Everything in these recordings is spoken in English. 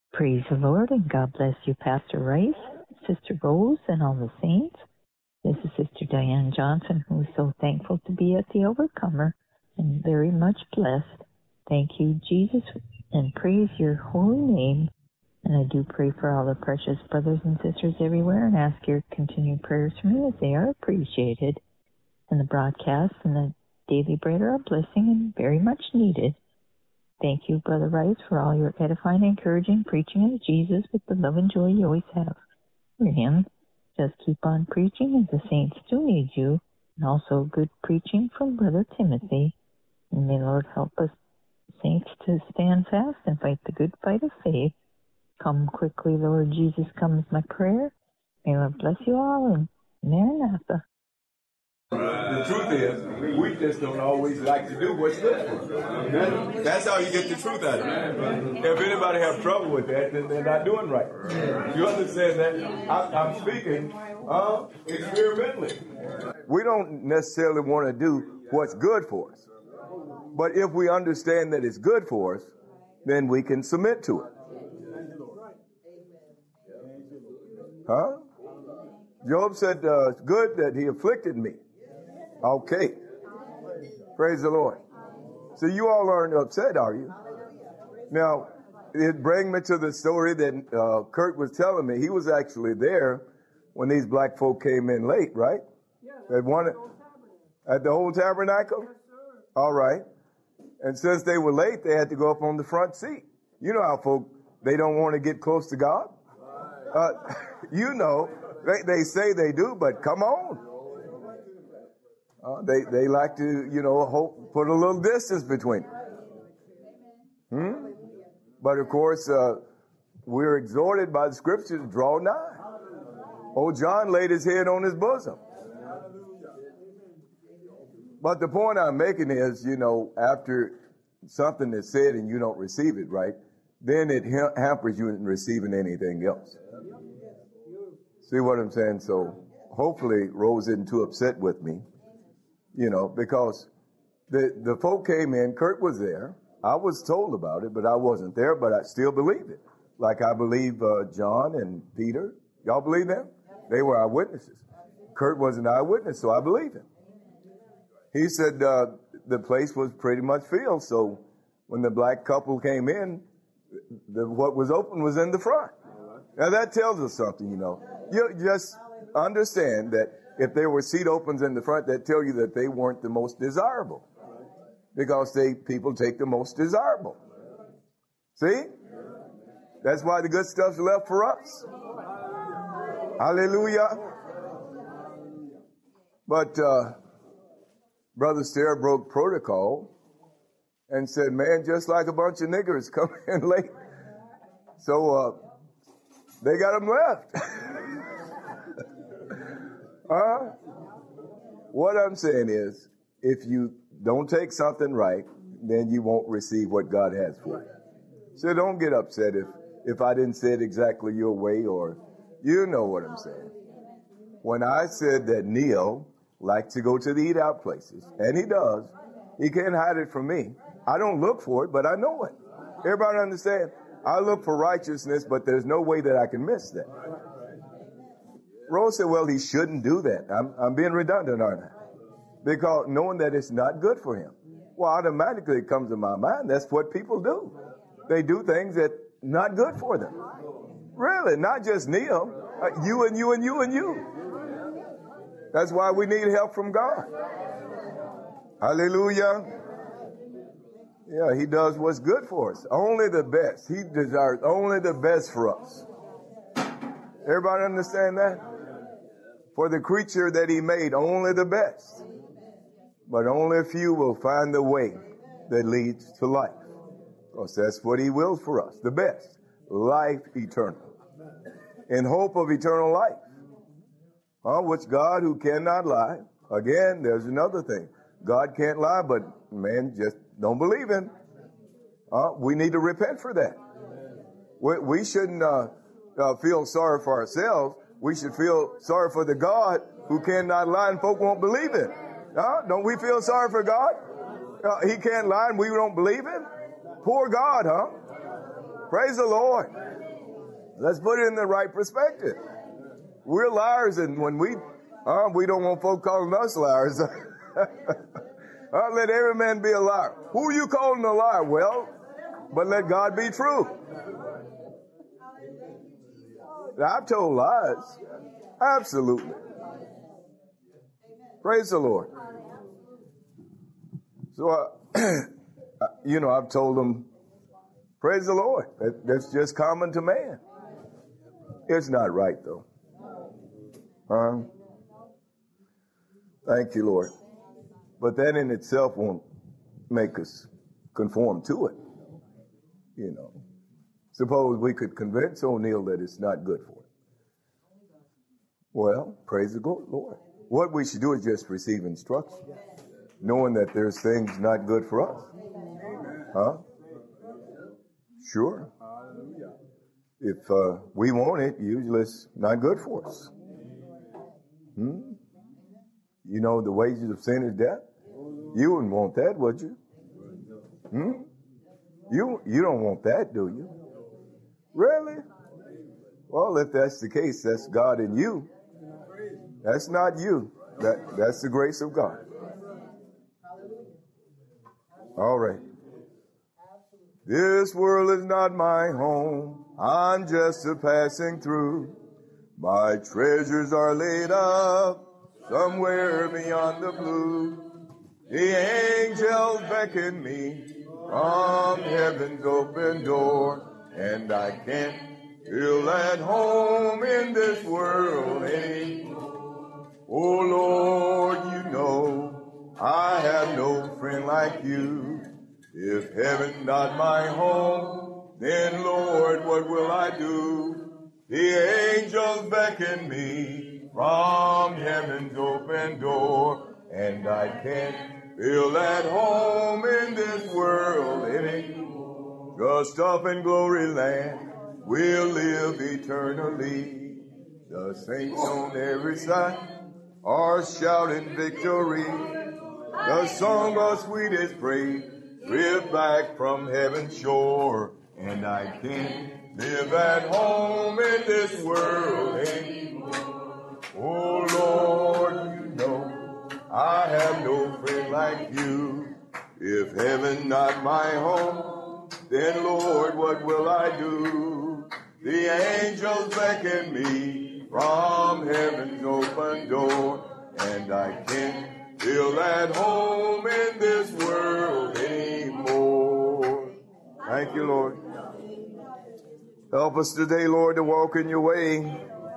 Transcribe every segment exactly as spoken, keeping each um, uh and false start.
Praise the Lord, and God bless you, Pastor Rice, Sister Rose, and all the saints. This is Sister Diane Johnson, who is so thankful to be at the Overcomer and very much blessed. Thank you, Jesus, and praise your holy name. And I do pray for all the precious brothers and sisters everywhere and ask your continued prayers for me, as they are appreciated. And the broadcast and the daily bread are a blessing and very much needed. Thank you, Brother Rice, for all your edifying, encouraging preaching of Jesus with the love and joy you always have for him. Just keep on preaching, as the saints do need you, and also good preaching from Brother Timothy. And may the Lord help us, saints, to stand fast and fight the good fight of faith. Come quickly, Lord Jesus, come is my prayer. May the Lord bless you all, and Maranatha. The truth is, we just don't always like to do what's good for us. That's how you get the truth out of it. If anybody have trouble with that, then they're not doing right. You understand that? I, I'm speaking uh, experimentally. We don't necessarily want to do what's good for us. But if we understand that it's good for us, then we can submit to it. Huh? Job said, uh, it's good that he afflicted me. Okay. Praise the Lord. So you all aren't upset, are you? Now, it brings me to the story that uh, Kurt was telling me. He was actually there when these black folk came in late, right? They wanted at the old tabernacle? All right. And since they were late, they had to go up on the front seat. You know how folk, they don't want to get close to God? Uh, you know, they, they say they do, but come on. Uh, they they like to, you know, hope, put a little distance between them. Hmm? But of course, uh, we're exhorted by the scriptures to draw nigh. Old John laid his head on his bosom. But the point I'm making is, you know, after something is said and you don't receive it right, then it ha- hampers you in receiving anything else. See what I'm saying? So hopefully Rose isn't too upset with me. You know, because the the folk came in, Kurt was there. I was told about it, but I wasn't there, but I still believed it. Like I believe uh, John and Peter. Y'all believe them? They were eyewitnesses. Kurt was an eyewitness, so I believe him. He said uh, the place was pretty much filled, so when the black couple came in, the, what was open was in the front. Now that tells us something, you know. You just understand that if there were seat opens in the front, that tell you that they weren't the most desirable. Because they people take the most desirable. See? That's why the good stuff's left for us. Hallelujah. But uh, Brother Stair broke protocol and said, man, just like a bunch of niggers come in late. So uh, they got them left. Huh? What I'm saying is, if you don't take something right, then you won't receive what God has for you. So don't get upset if, if I didn't say it exactly your way, or you know what I'm saying. When I said that Neil likes to go to the eat out places, and he does, he can't hide it from me. I don't look for it, but I know it. Everybody understand? I look for righteousness, but there's no way that I can miss that. Rose said, well, he shouldn't do that. I'm, I'm being redundant, aren't I? Because knowing that it's not good for him. Well, automatically it comes to my mind, that's what people do. They do things that not good for them. Really, not just Neil. Uh, you and you and you and you. That's why we need help from God. Hallelujah. Yeah, he does what's good for us. Only the best. He desires only the best for us. Everybody understand that? For the creature that he made, only the best. But only a few will find the way that leads to life. Because that's what he wills for us. The best. Life eternal. In hope of eternal life. Uh, which God, who cannot lie. Again, there's another thing. God can't lie, but man just don't believe him. Uh, we need to repent for that. We, we shouldn't uh, uh, feel sorry for ourselves. We should feel sorry for the God who cannot lie and folk won't believe him. Uh, don't we feel sorry for God? Uh, he can't lie and we don't believe him? Poor God, huh? Praise the Lord. Let's put it in the right perspective. We're liars, and when we, uh, we don't want folk calling us liars. uh, let every man be a liar. Who are you calling a liar? Well, but let God be true. I've told lies. Absolutely. Praise the Lord. So, uh, you know, I've told them, praise the Lord. That, that's just common to man. It's not right, though. Huh? Thank you, Lord. But that in itself won't make us conform to it. You know. Suppose we could convince O'Neill that it's not good for him. Well, praise the Lord. What we should do is just receive instruction, knowing that there's things not good for us. Huh? Sure. If uh, we want it, usually it's not good for us. Hmm? You know, the wages of sin is death. You wouldn't want that, would you? Hmm? You, you don't want that, do you? Really? Well, if that's the case, that's God in you. That's not you. That, that's the grace of God. All right. This world is not my home. I'm just a passing through. My treasures are laid up somewhere beyond the blue. The angels beckon me from heaven's open door, and I can't feel at home in this world anymore. Oh Lord, you know I have no friend like you. If heaven's not my home, then Lord, what will I do? The angels beckon me from heaven's open door, and I can't feel at home in this world anymore. Just up in glory land, we'll live eternally. The saints on every side are shouting victory. The song of sweetest praise drifts back from heaven's shore, and I can't live at home in this world anymore. Oh Lord, you know I have no friend like you. If heaven not my home, then Lord, what will I do? The angels beckon me from heaven's open door, and I can't feel at home in this world anymore. Thank you, Lord. Help us today, Lord, to walk in your way.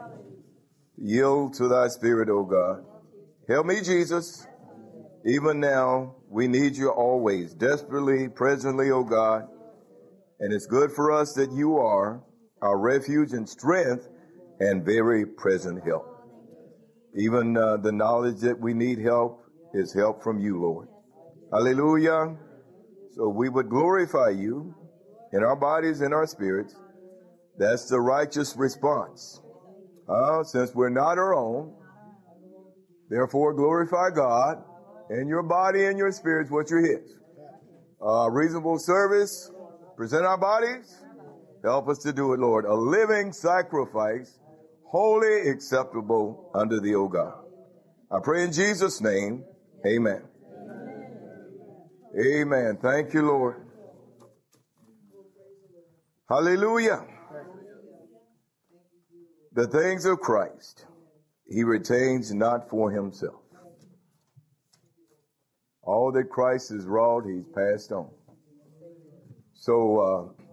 Yield to thy spirit, O God. Help me, Jesus. Even now, we need you always, desperately, presently, O God. And it's good for us that you are our refuge and strength and very present help. Even uh, the knowledge that we need help is help from you, Lord. Hallelujah. So we would glorify you in our bodies and our spirits. That's the righteous response. Uh, since we're not our own, therefore glorify God in your body and your spirits, what you're his. Uh, reasonable service, present our bodies. Help us to do it, Lord. A living sacrifice, wholly acceptable unto thee, O God. I pray in Jesus' name, amen. Amen. Thank you, Lord. Hallelujah. The things of Christ he retains not for himself. All that Christ has wrought, he's passed on. So, uh,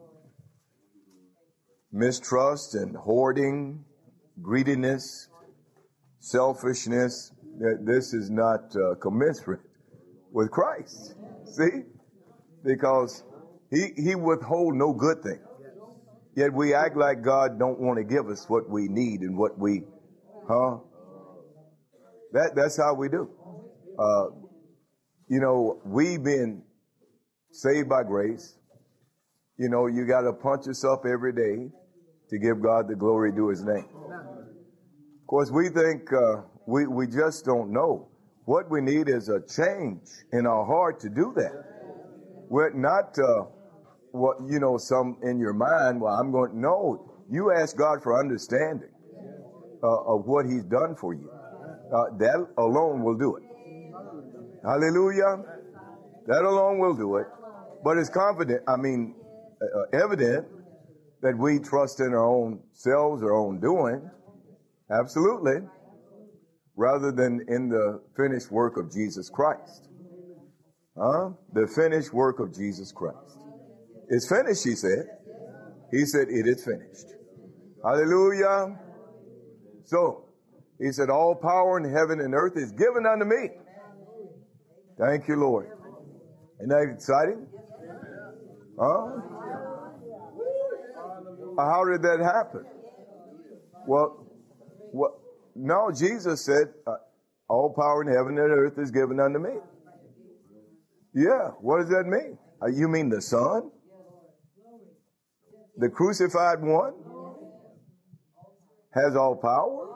mistrust and hoarding, greediness, selfishness, this is not uh, commensurate with Christ. See? Because he, he withhold no good thing. Yet we act like God don't want to give us what we need and what we, huh? That, that's how we do. Uh, you know, we been saved by grace. You know, you got to punch yourself every day to give God the glory due his name. Of course, we think uh, we, we just don't know. What we need is a change in our heart to do that. We're not, uh, what, you know, some in your mind, well, I'm going, no, You ask God for understanding uh, of what he's done for you. Uh, that alone will do it. Hallelujah. That alone will do it. But it's confident, I mean, uh, evident that we trust in our own selves, our own doing. Absolutely. Rather than in the finished work of Jesus Christ. Huh? The finished work of Jesus Christ. It's finished, he said. He said, it is finished. Hallelujah. So, he said, all power in heaven and earth is given unto me. Thank you, Lord. Isn't that exciting? Huh? How did that happen? Well, what? No, Jesus said, uh, all power in heaven and earth is given unto me. Yeah, what does that mean? Uh, you mean the Son? The crucified one has all power?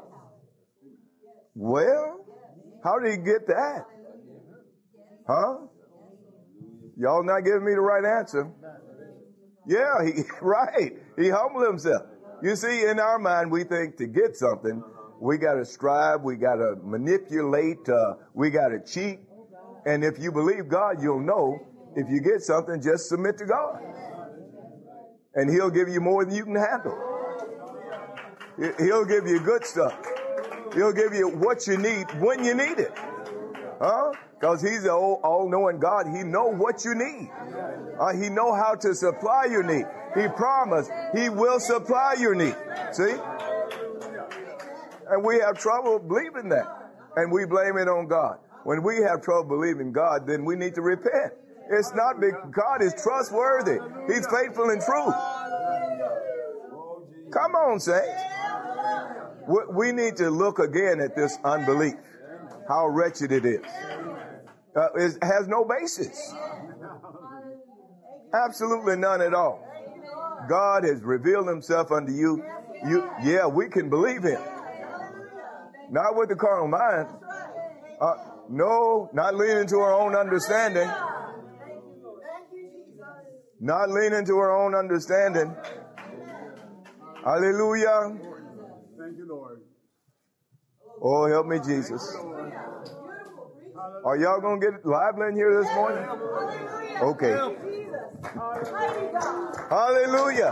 Well, how did he get that? Huh? Y'all not giving me the right answer. Yeah, he, right. He humbled himself. You see, in our mind, we think to get something, we got to strive, we got to manipulate, uh, we got to cheat. And if you believe God, you'll know if you get something, just submit to God. And he'll give you more than you can handle. He'll give you good stuff. He'll give you what you need when you need it. Huh? Because he's the all-knowing God. He knows what you need. Uh, he knows how to supply your need. He promised he will supply your need. See? And we have trouble believing that. And we blame it on God. When we have trouble believing God, then we need to repent. It's not because God is trustworthy. He's faithful and true. Come on, saints. We need to look again at this unbelief. How wretched it is. Uh, it has no basis. Absolutely none at all. God has revealed himself unto you. You, yeah, we can believe him. Not with the carnal mind. Uh, no, not leaning to our own understanding. Not leaning to our own understanding. Hallelujah. Thank you, Lord. Oh, help me, Jesus. Are y'all going to get lively in here this morning? Okay. Hallelujah.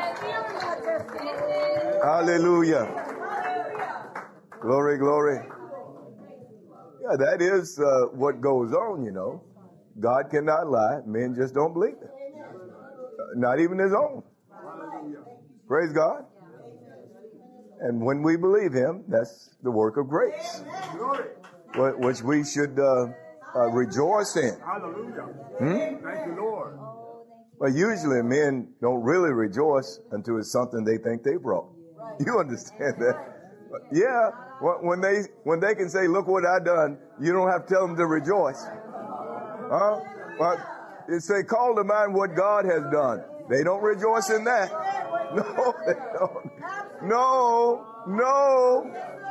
Hallelujah. Glory, glory. Yeah, that is uh, what goes on, you know. God cannot lie. Men just don't believe it. Uh, not even his own. Praise God. And when we believe him, that's the work of grace, which we should uh, uh, rejoice in. Hallelujah. Hmm? Thank you, Lord. But usually men don't really rejoice until it's something they think they brought. You understand that? Yeah, when they when they can say, look what I done, you don't have to tell them to rejoice. Huh? But it say, call to mind what God has done. They don't rejoice in that. No, they don't. No, no.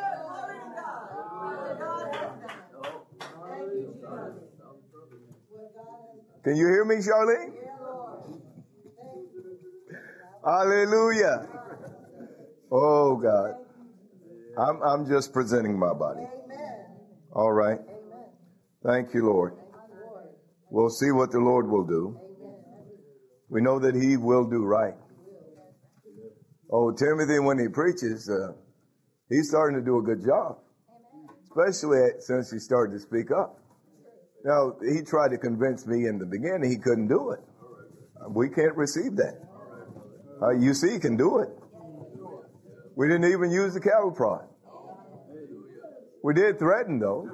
Can you hear me, Charlene? Hallelujah. Oh, God. I'm, I'm just presenting my body. All right. Thank you, Lord. We'll see what the Lord will do. We know that he will do right. Oh, Timothy, when he preaches, uh, he's starting to do a good job, especially since he started to speak up. Now, he tried to convince me in the beginning he couldn't do it. We can't receive that. Uh, you see, he can do it. We didn't even use the cattle prod. We did threaten, though.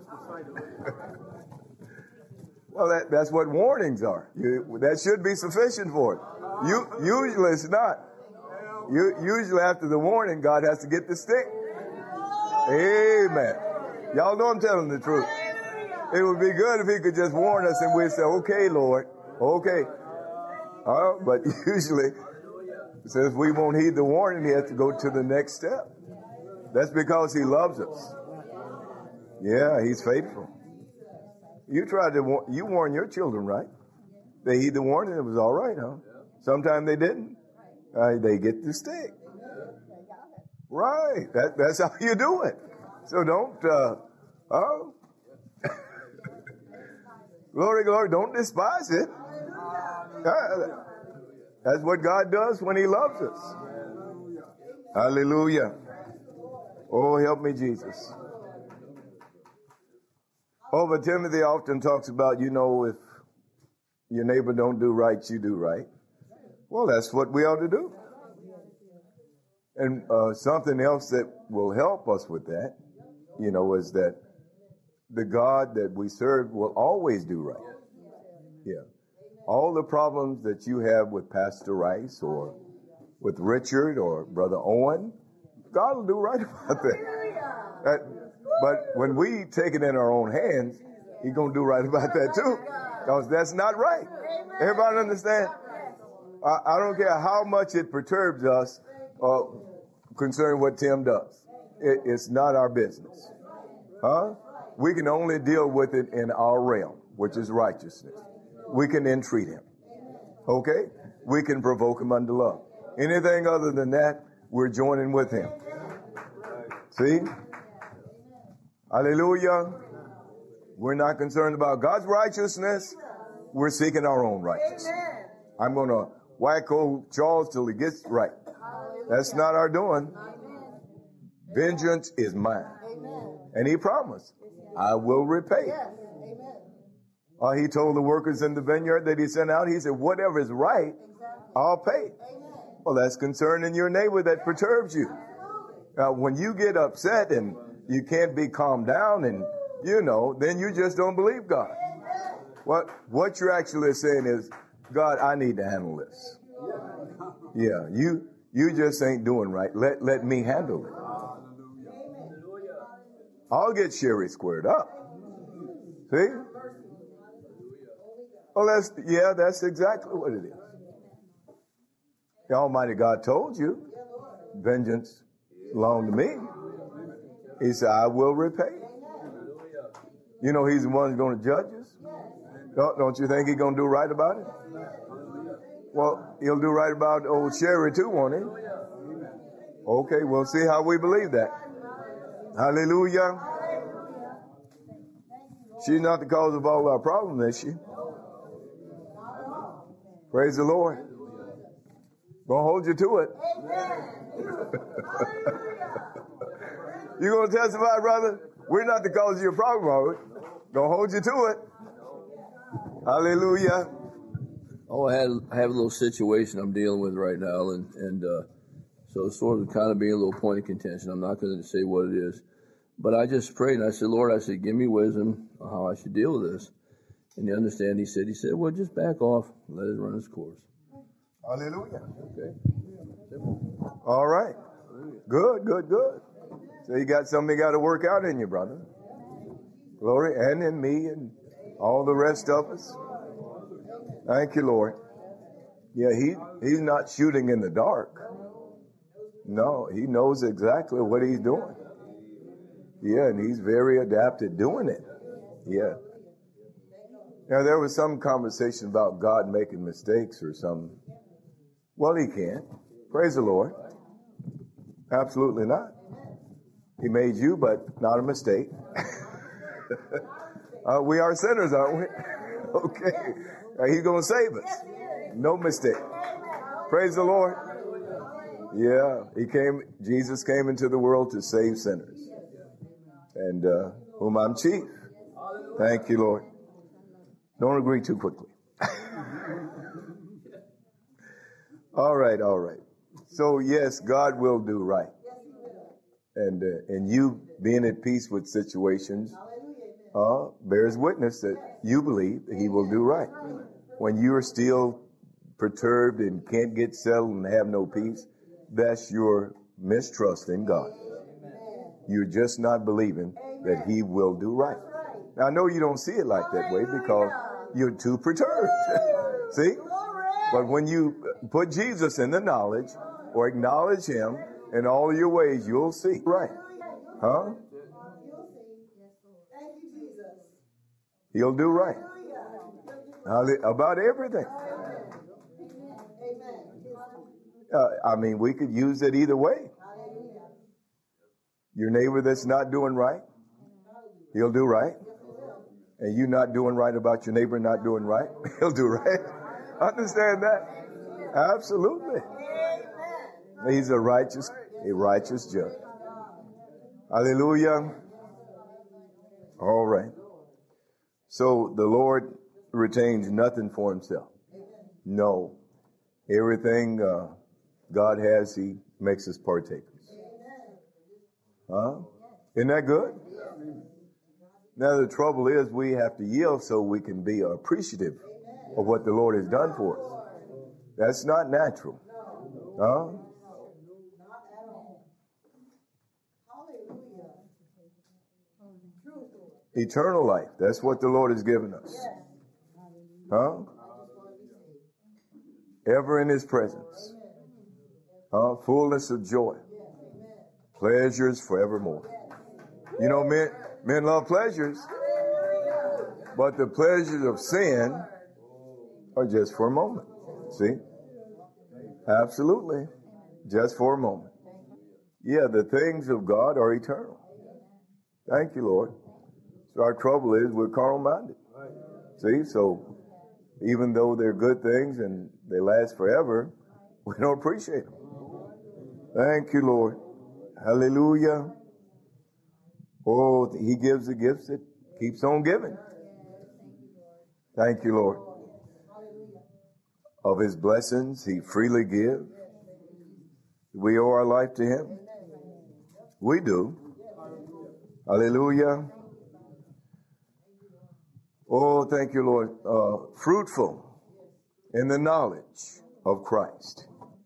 Well, that, that's what warnings are. You, that should be sufficient for it. You, usually it's not. You, usually after the warning, God has to get the stick. Amen. Y'all know I'm telling the truth. It would be good if he could just warn us and we'd say, okay, Lord, okay. Uh, but usually, since we won't heed the warning, he has to go to the next step. That's because he loves us. Yeah, he's faithful. You tried to, war- you warn your children, right? They heed the warning, it was all right, huh? Sometimes they didn't. Uh, they get the stick. Right. That, that's how you do it. So don't, uh, oh, glory, glory, don't despise it. Uh, that's what God does when he loves us. Hallelujah. Oh, help me, Jesus. Oh, but Timothy often talks about, you know, if your neighbor don't do right, you do right. Well, that's what we ought to do. And uh, something else that will help us with that, you know, is that the God that we serve will always do right. Yeah. All the problems that you have with Pastor Rice or with Richard or Brother Owen, God will do right about that. that but when we take it in our own hands, he's going to do right about that too. Because that's not right. Everybody understand? I, I don't care how much it perturbs us uh, concerning what Tim does. It, it's not our business. Huh? We can only deal with it in our realm, which is righteousness. We can entreat him. Okay? We can provoke him unto love. Anything other than that, we're joining with him. See? Hallelujah. We're not concerned about God's righteousness. We're seeking our own righteousness. I'm going to whack old Charles till he gets right. That's not our doing. Vengeance is mine. And he promised, I will repay. Uh, he told the workers in the vineyard that he sent out, he said, whatever is right, I'll pay. Well, that's concerning your neighbor that perturbs you. Now, when you get upset and you can't be calmed down and, you know, then you just don't believe God. What, what you're actually saying is, God, I need to handle this. Yeah, you, you just ain't doing right. Let, let me handle it. I'll get Sherry squared up. See? Well, that's, yeah, that's exactly what it is. The Almighty God told you, vengeance belongs to me. He said, I will repay. You know, he's the one who's going to judge us. Don't, don't you think he's going to do right about it? Well, he'll do right about old Sherry too, won't he? Okay, we'll see how we believe that. Hallelujah. She's not the cause of all our problems, is she? Praise the Lord. Gonna hold you to it. You gonna testify, brother? We're not the cause of your problem, are we? Gonna hold you to it. Hallelujah. Oh, I had I have a little situation I'm dealing with right now, and and uh, so it's sort of kind of being a little point of contention. I'm not going to say what it is, but I just prayed and I said, Lord, I said, give me wisdom on how I should deal with this. And you understand? He said, he said, well, just back off, and let it run its course. Hallelujah. Okay. All right. Good, good, good. So you got something you got to work out in you, brother. Glory, and in me and all the rest of us. Thank you, Lord. Yeah, he he's not shooting in the dark. No, he knows exactly what he's doing. Yeah, and he's very adept at doing it. Yeah. Now, there was some conversation about God making mistakes or something. Well, he can't. Praise the Lord. Absolutely not. He made you, but not a mistake. uh, we are sinners, aren't we? Okay. Uh, he's going to save us. No mistake. Praise the Lord. Yeah. He came, Jesus came into the world to save sinners. And uh, whom I'm chief. Thank you, Lord. Don't agree too quickly. All right, all right. So, yes, God will do right. And uh, and you being at peace with situations uh, bears witness that you believe that he will do right. When you are still perturbed and can't get settled and have no peace, that's your mistrust in God. You're just not believing that he will do right. Now, I know you don't see it like that way because you're too perturbed. See? But when you put Jesus in the knowledge or acknowledge him in all of your ways, you'll see. Right. Huh? He'll do right. About everything. Uh, I mean, we could use it either way. Your neighbor that's not doing right, he'll do right. And you not doing right about your neighbor not doing right, he'll do right. Understand that? Absolutely. He's a righteous, a righteous judge. Hallelujah. All right. So the Lord retains nothing for himself. No. Everything uh, God has, he makes us partakers. Huh? Isn't that good? Now the trouble is we have to yield so we can be appreciative of what the Lord has done for us. That's not natural. Huh? Eternal life. That's what the Lord has given us. Huh? Ever in his presence. Huh? Fullness of joy. Pleasures forevermore. You know, men, men love pleasures, but the pleasures of sin are just for a moment. See? Absolutely. Just for a moment. Yeah, the things of God are eternal. Thank you, Lord. So our trouble is we're carnal-minded. See? So even though they're good things and they last forever, we don't appreciate them. Thank you, Lord. Hallelujah. Oh, he gives the gifts that keeps on giving. Thank you, Lord. Of his blessings, he freely gives. We owe our life to him. We do. Hallelujah. Oh, thank you, Lord. Uh, fruitful in the knowledge of Christ.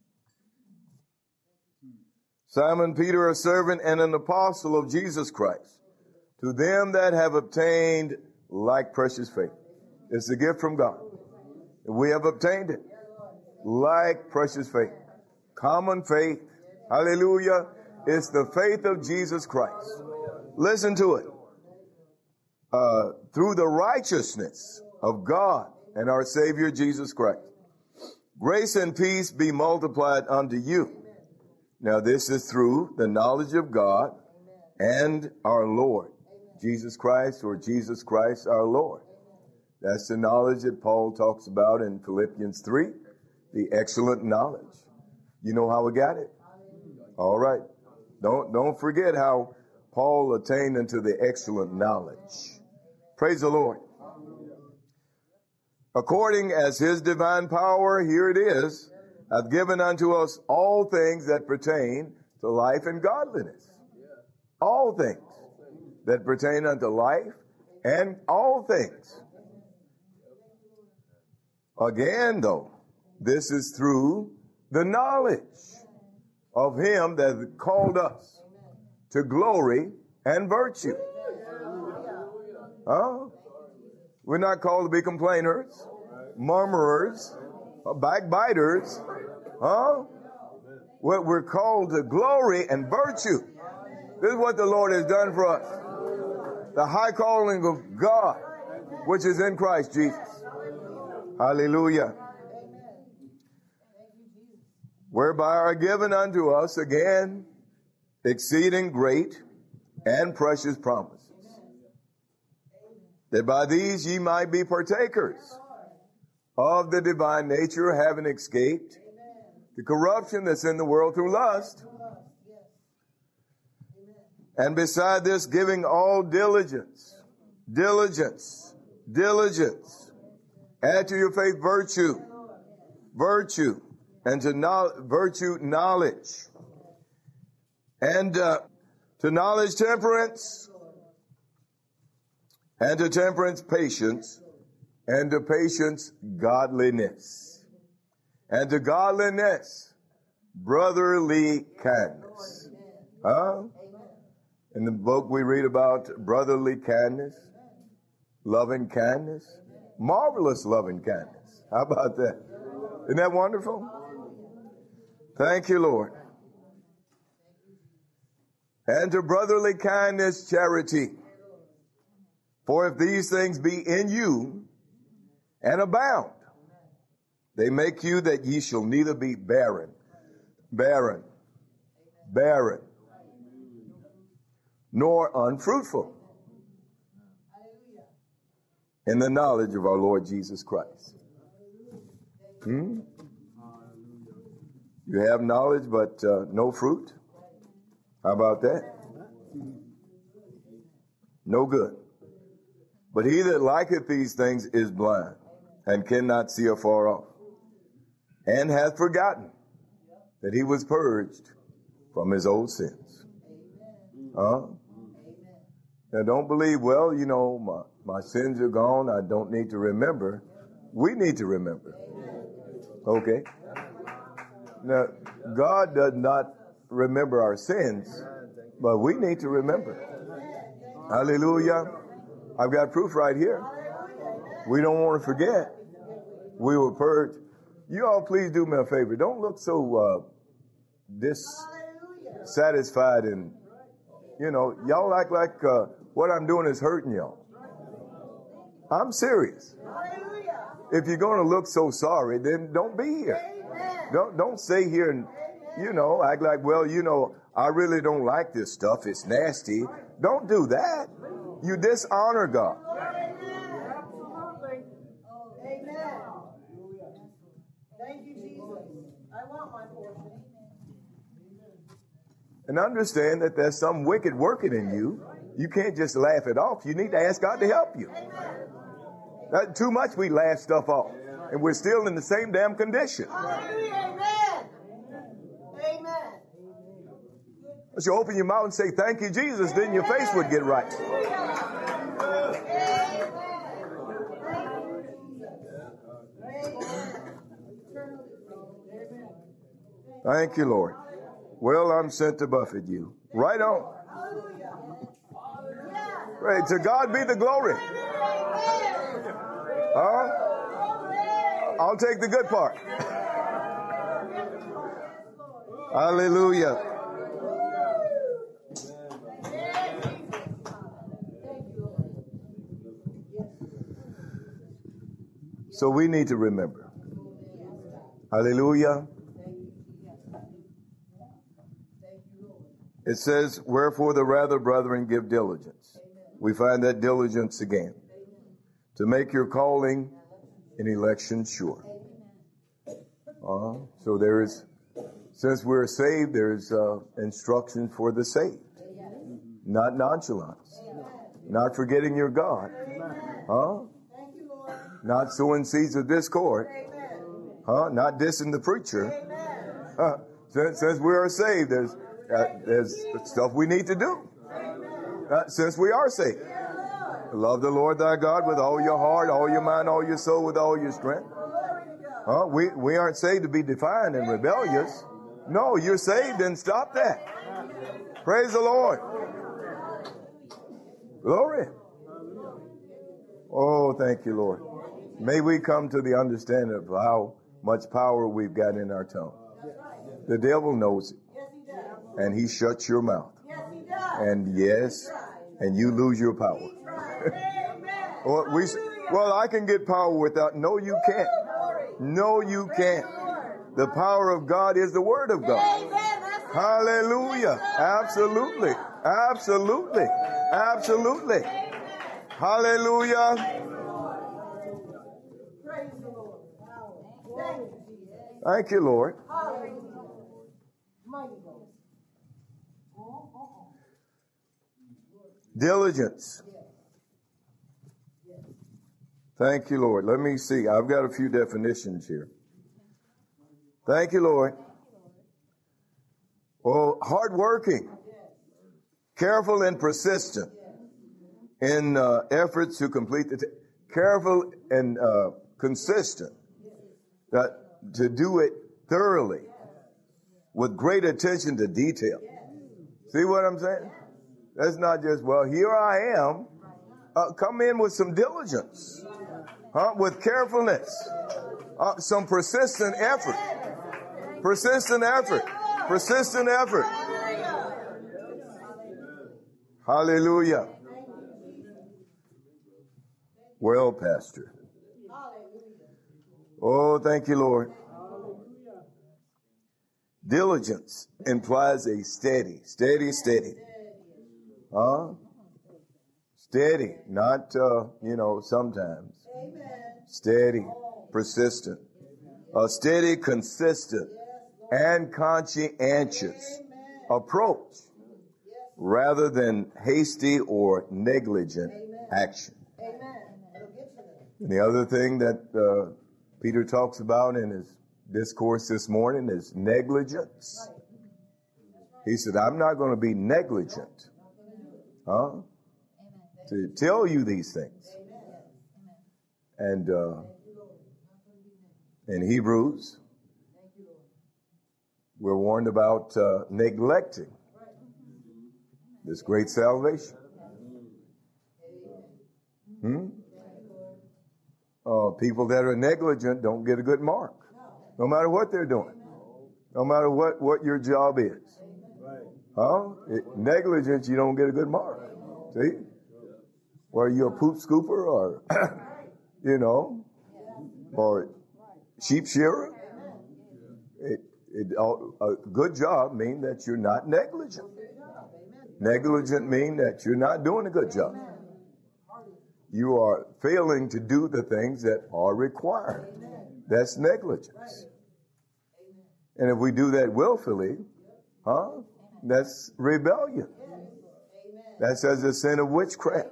Simon Peter, a servant and an apostle of Jesus Christ, to them that have obtained like precious faith. It's a gift from God. We have obtained it like precious faith. Common faith. Hallelujah. It's the faith of Jesus Christ. Listen to it. Uh, through the righteousness of God and our Savior Jesus Christ. Grace and peace be multiplied unto you. Now this is through the knowledge of God and our Lord, Jesus Christ, or Jesus Christ our Lord. That's the knowledge that Paul talks about in Philippians three, the excellent knowledge. You know how we got it? All right. Don't, don't forget how Paul attained unto the excellent knowledge. Praise the Lord. According as his divine power, here it is, hath given unto us all things that pertain to life and godliness. All things that pertain unto life and all things. Again, though, this is through the knowledge of him that called us to glory and virtue. Huh? We're not called to be complainers, murmurers, backbiters. Huh? We're called to glory and virtue. This is what the Lord has done for us. The high calling of God, which is in Christ Jesus. Hallelujah. Whereby are given unto us again exceeding great and precious promises, that by these ye might be partakers of the divine nature, having escaped the corruption that's in the world through lust. And beside this, giving all diligence, diligence, diligence. Add to your faith virtue, virtue, and to no- virtue knowledge, and uh, to knowledge temperance, and to temperance patience, and to patience godliness, and to godliness brotherly kindness. Huh? In the book we read about brotherly kindness, loving kindness, marvelous loving kindness. How about that? Isn't that wonderful? Thank you, Lord. And to brotherly kindness, charity. For if these things be in you and abound, they make you that ye shall neither be barren, barren, barren. nor unfruitful in the knowledge of our Lord Jesus Christ. Hmm? You have knowledge, but uh, no fruit? How about that? No good. But he that liketh these things is blind, and cannot see afar off, and hath forgotten that he was purged from his old sins. Huh? Now don't believe, well, you know, my, my sins are gone, I don't need to remember. We need to remember. Okay? Now, God does not remember our sins, but we need to remember. Hallelujah. I've got proof right here. We don't want to forget. We were purged. You all please do me a favor. Don't look so uh, dissatisfied and, you know, y'all act like uh, what I'm doing is hurting y'all. I'm serious. If you're going to look so sorry, then don't be here. Don't don't stay here and, you know, act like, well, you know, I really don't like this stuff. It's nasty. Don't do that. You dishonor God. Absolutely. Amen. Thank you, Jesus. I want my portion. And understand that there's some wicked working in you. You can't just laugh it off. You need to ask God to help you. That, too much we laugh stuff off. And we're still in the same damn condition. Hallelujah. Amen. Amen. But you open your mouth and say, thank you, Jesus, then your face would get right. Thank you, Lord. Well, I'm sent to buffet you. Right on. Right. To God be the glory. Huh? I'll take the good part. Hallelujah. So we need to remember. Hallelujah. It says, wherefore the rather, brethren, give diligence. We find that diligence again. To make your calling and election sure. Uh, so there is, since we're saved, there's uh, instruction for the saved. Not nonchalance. Not forgetting your God. Huh? Not sowing seeds of discord. Huh? Not dissing the preacher. Huh? Since, since we are saved, there's, uh, there's stuff we need to do. Uh, since we are saved. Love the Lord thy God with all your heart, all your mind, all your soul, with all your strength. Huh? We, we aren't saved to be defiant and rebellious. No, you're saved and stop that. Praise the Lord. Glory. Oh, thank you, Lord. May we come to the understanding of how much power we've got in our tongue. The devil knows it. And he shuts your mouth. And yes, and you lose your power. well, we, well, I can get power without. No, you can't. No, you can't. The power of God is the word of God. Hallelujah. Absolutely. Absolutely. Absolutely. Hallelujah. Thank you, Lord. Diligence. Thank you, Lord. Let me see. I've got a few definitions here. Thank you, Lord. Well, hardworking, careful and persistent in uh, efforts to complete the, t- careful and uh, consistent uh, to do it thoroughly with great attention to detail. See what I'm saying? That's not just, well, here I am. Uh, come in with some diligence, huh? With carefulness, uh, some persistent effort, persistent effort, persistent effort. Hallelujah. Well, Pastor. Oh, thank you, Lord. Diligence implies a steady, steady, steady. Huh? Steady, not, uh, you know, sometimes. Steady, persistent. A steady, consistent, and conscientious approach rather than hasty or negligent action. And the other thing that uh, Peter talks about in his discourse this morning is negligence. He said, I'm not going to be negligent, huh, to tell you these things. And uh, in Hebrews, we're warned about uh, neglecting this great salvation. Hmm? Uh, people that are negligent don't get a good mark, no matter what they're doing, no matter what, what your job is. Huh? It, negligence, you don't get a good mark. See? Whether you're a poop scooper or, you know, or sheep shearer, it, it, a good job means that you're not negligent. Negligent means that you're not doing a good job. You are failing to do the things that are required. That's negligence. And if we do that willfully, huh, that's rebellion. That's as a sin of witchcraft.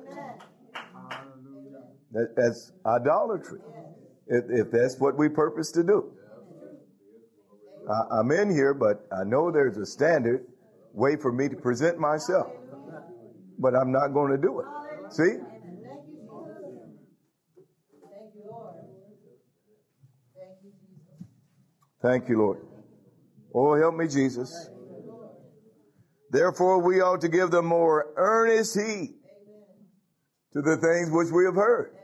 That, that's idolatry. If, if that's what we purpose to do. I, I'm in here, but I know there's a standard way for me to present myself. But I'm not going to do it. See? Thank you, Lord. Oh, help me, Jesus. Therefore, we ought to give the more earnest heed to the things which we have heard,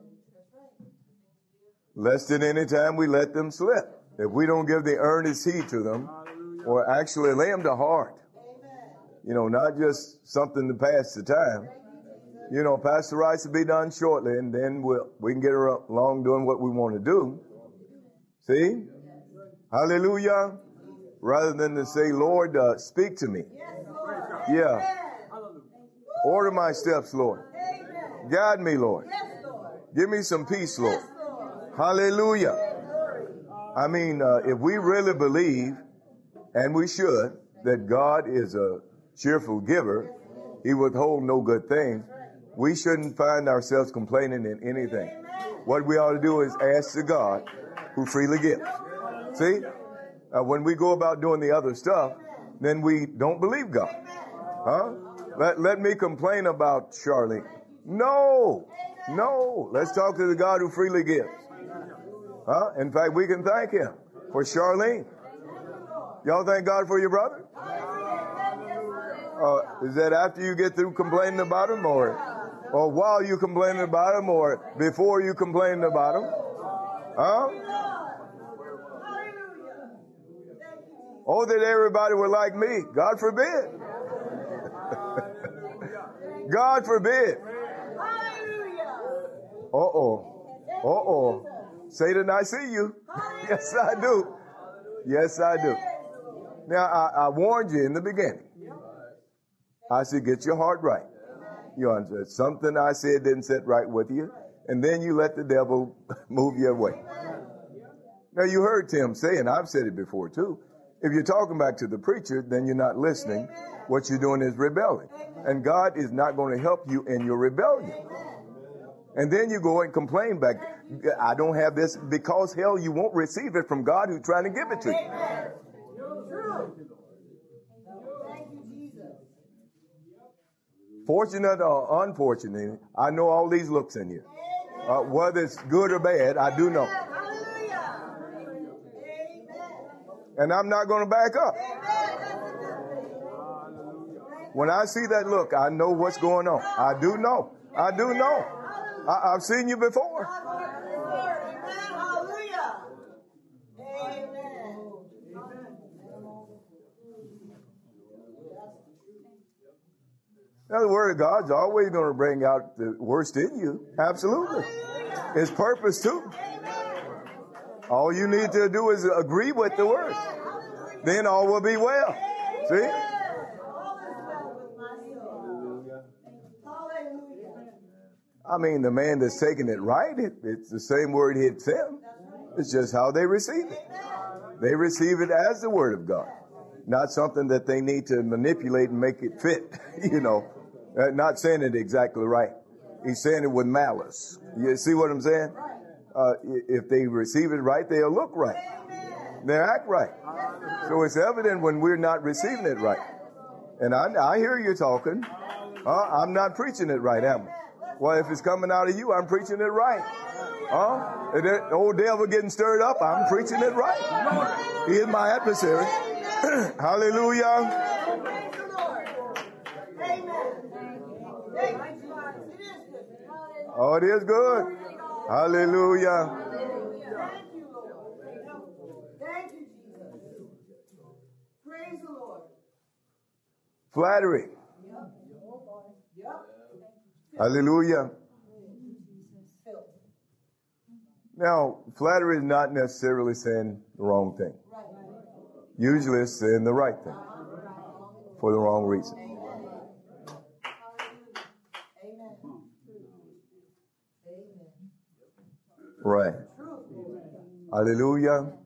lest at any time we let them slip. If we don't give the earnest heed to them, or actually lay them to heart, you know, not just something to pass the time. You know, Pastor Rice will be done shortly, and then we'll, we can get along doing what we want to do. See? Hallelujah. Rather than to say, Lord, uh, speak to me. Yeah. Order my steps, Lord. Guide me, Lord. Give me some peace, Lord. Hallelujah. I mean, uh, if we really believe, and we should, that God is a cheerful giver, He withhold no good thing, we shouldn't find ourselves complaining in anything. What we ought to do is ask the God who freely gives. See? Uh, when we go about doing the other stuff, then we don't believe God. Huh? Let, let me complain about Charlene. No. No. Let's talk to the God who freely gives. Huh? In fact, we can thank Him for Charlene. Y'all thank God for your brother? Uh, is that after you get through complaining about him, or, or while you complaining about him, or before you complaining about him? Huh? Oh, that everybody were like me. God forbid. God forbid. Uh-oh. Uh-oh. Satan, I see you. Yes, I do. Yes, I do. Now, I, I warned you in the beginning. I said, get your heart right. You understand? Something I said didn't sit right with you, and then you let the devil move you away. Now, you heard Tim say, and I've said it before too, if you're talking back to the preacher, then you're not listening. What you're doing is rebelling. And God is not going to help you in your rebellion. And then you go and complain back, I don't have this, because hell, you won't receive it from God who's trying to give it to you. Fortunate or unfortunate, I know all these looks in here. Uh, whether it's good or bad, I do know. And I'm not going to back up. When I see that look, I know what's going on. I do know. I do know. I, I've seen you before. Now, the Word of God's always going to bring out the worst in you. Absolutely. His purpose, too. All you need to do is agree with the Word. Then all will be well. See? I mean, the man that's taking it right, it, it's the same word hits him. It's just how they receive it. They receive it as the word of God, not something that they need to manipulate and make it fit, you know, uh, not saying it exactly right. He's saying it with malice. You see what I'm saying? Uh, if they receive it right, they'll look right. They act right. So it's evident when we're not receiving it right. And I, I hear you talking. Uh, I'm not preaching it right, am I? Well, if it's coming out of you, I'm preaching it right. Huh? And that old devil getting stirred up, I'm preaching it right. He is my adversary. Hallelujah. Oh, it is good. Hallelujah. Thank you, Jesus. Praise the Lord. Flattery. Hallelujah. Now, flattery is not necessarily saying the wrong thing. Usually it's saying the right thing for the wrong reason. Right. Hallelujah.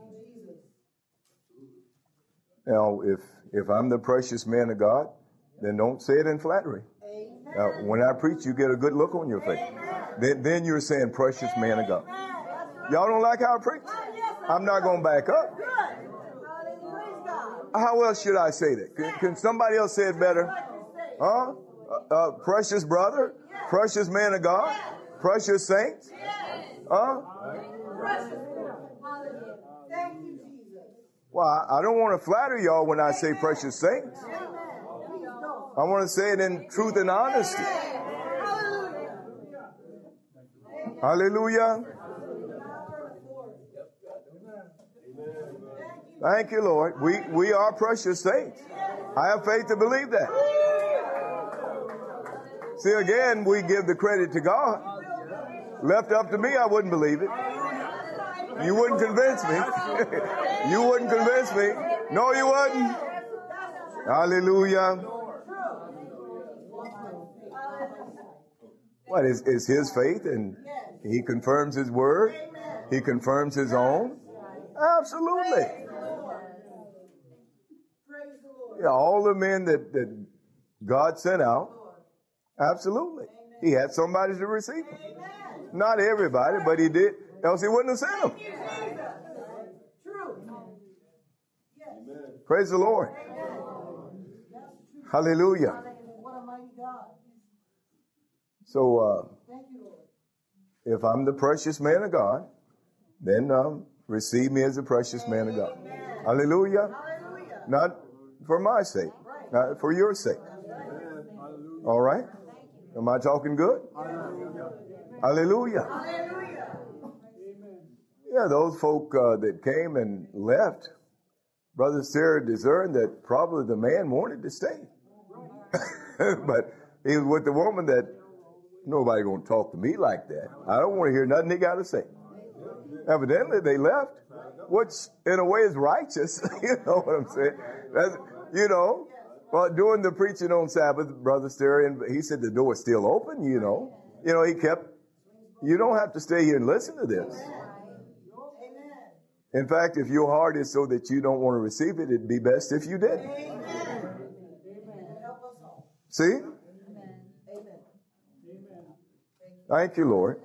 Now, if if I'm the precious man of God, then don't say it in flattery. Now, when I preach, you get a good look on your face. Then, then you're saying precious man of God. Y'all don't like how I preach? I'm not going to back up. How else should I say that? Can, can somebody else say it better? Huh? Uh, uh, precious brother? Precious man of God? Precious saints? Huh? Well, I, I don't want to flatter y'all when I say precious saints. I want to say it in truth and honesty. Hallelujah. Thank you, Lord. We, we are precious saints. I have faith to believe that. See, again, we give the credit to God. Left up to me, I wouldn't believe it. You wouldn't convince me. You wouldn't convince me. No, you wouldn't. Hallelujah. What is, is his faith, and he confirms his word. He confirms his own. Absolutely. Yeah, all the men that, that God sent out, absolutely. He had somebody to receive them. Not everybody, but he did. Else he wouldn't have sent them. Praise the Lord. Hallelujah. So, uh, if I'm the precious man of God, then um, receive me as the precious man of God. Hallelujah. Not for my sake, not for your sake. All right? Am I talking good? Hallelujah. Yeah, those folk uh, that came and left, Brother Sarah discerned that probably the man wanted to stay. But he was with the woman that, nobody going to talk to me like that. I don't want to hear nothing he got to say. Evidently, they left, which in a way is righteous. You know what I'm saying? That's, you know, well, doing the preaching on Sabbath, Brother Sterian, he said the door's still open, you know. You know, he kept, you don't have to stay here and listen to this. In fact, if your heart is so that you don't want to receive it, it'd be best if you didn't. See? Thank you, Lord.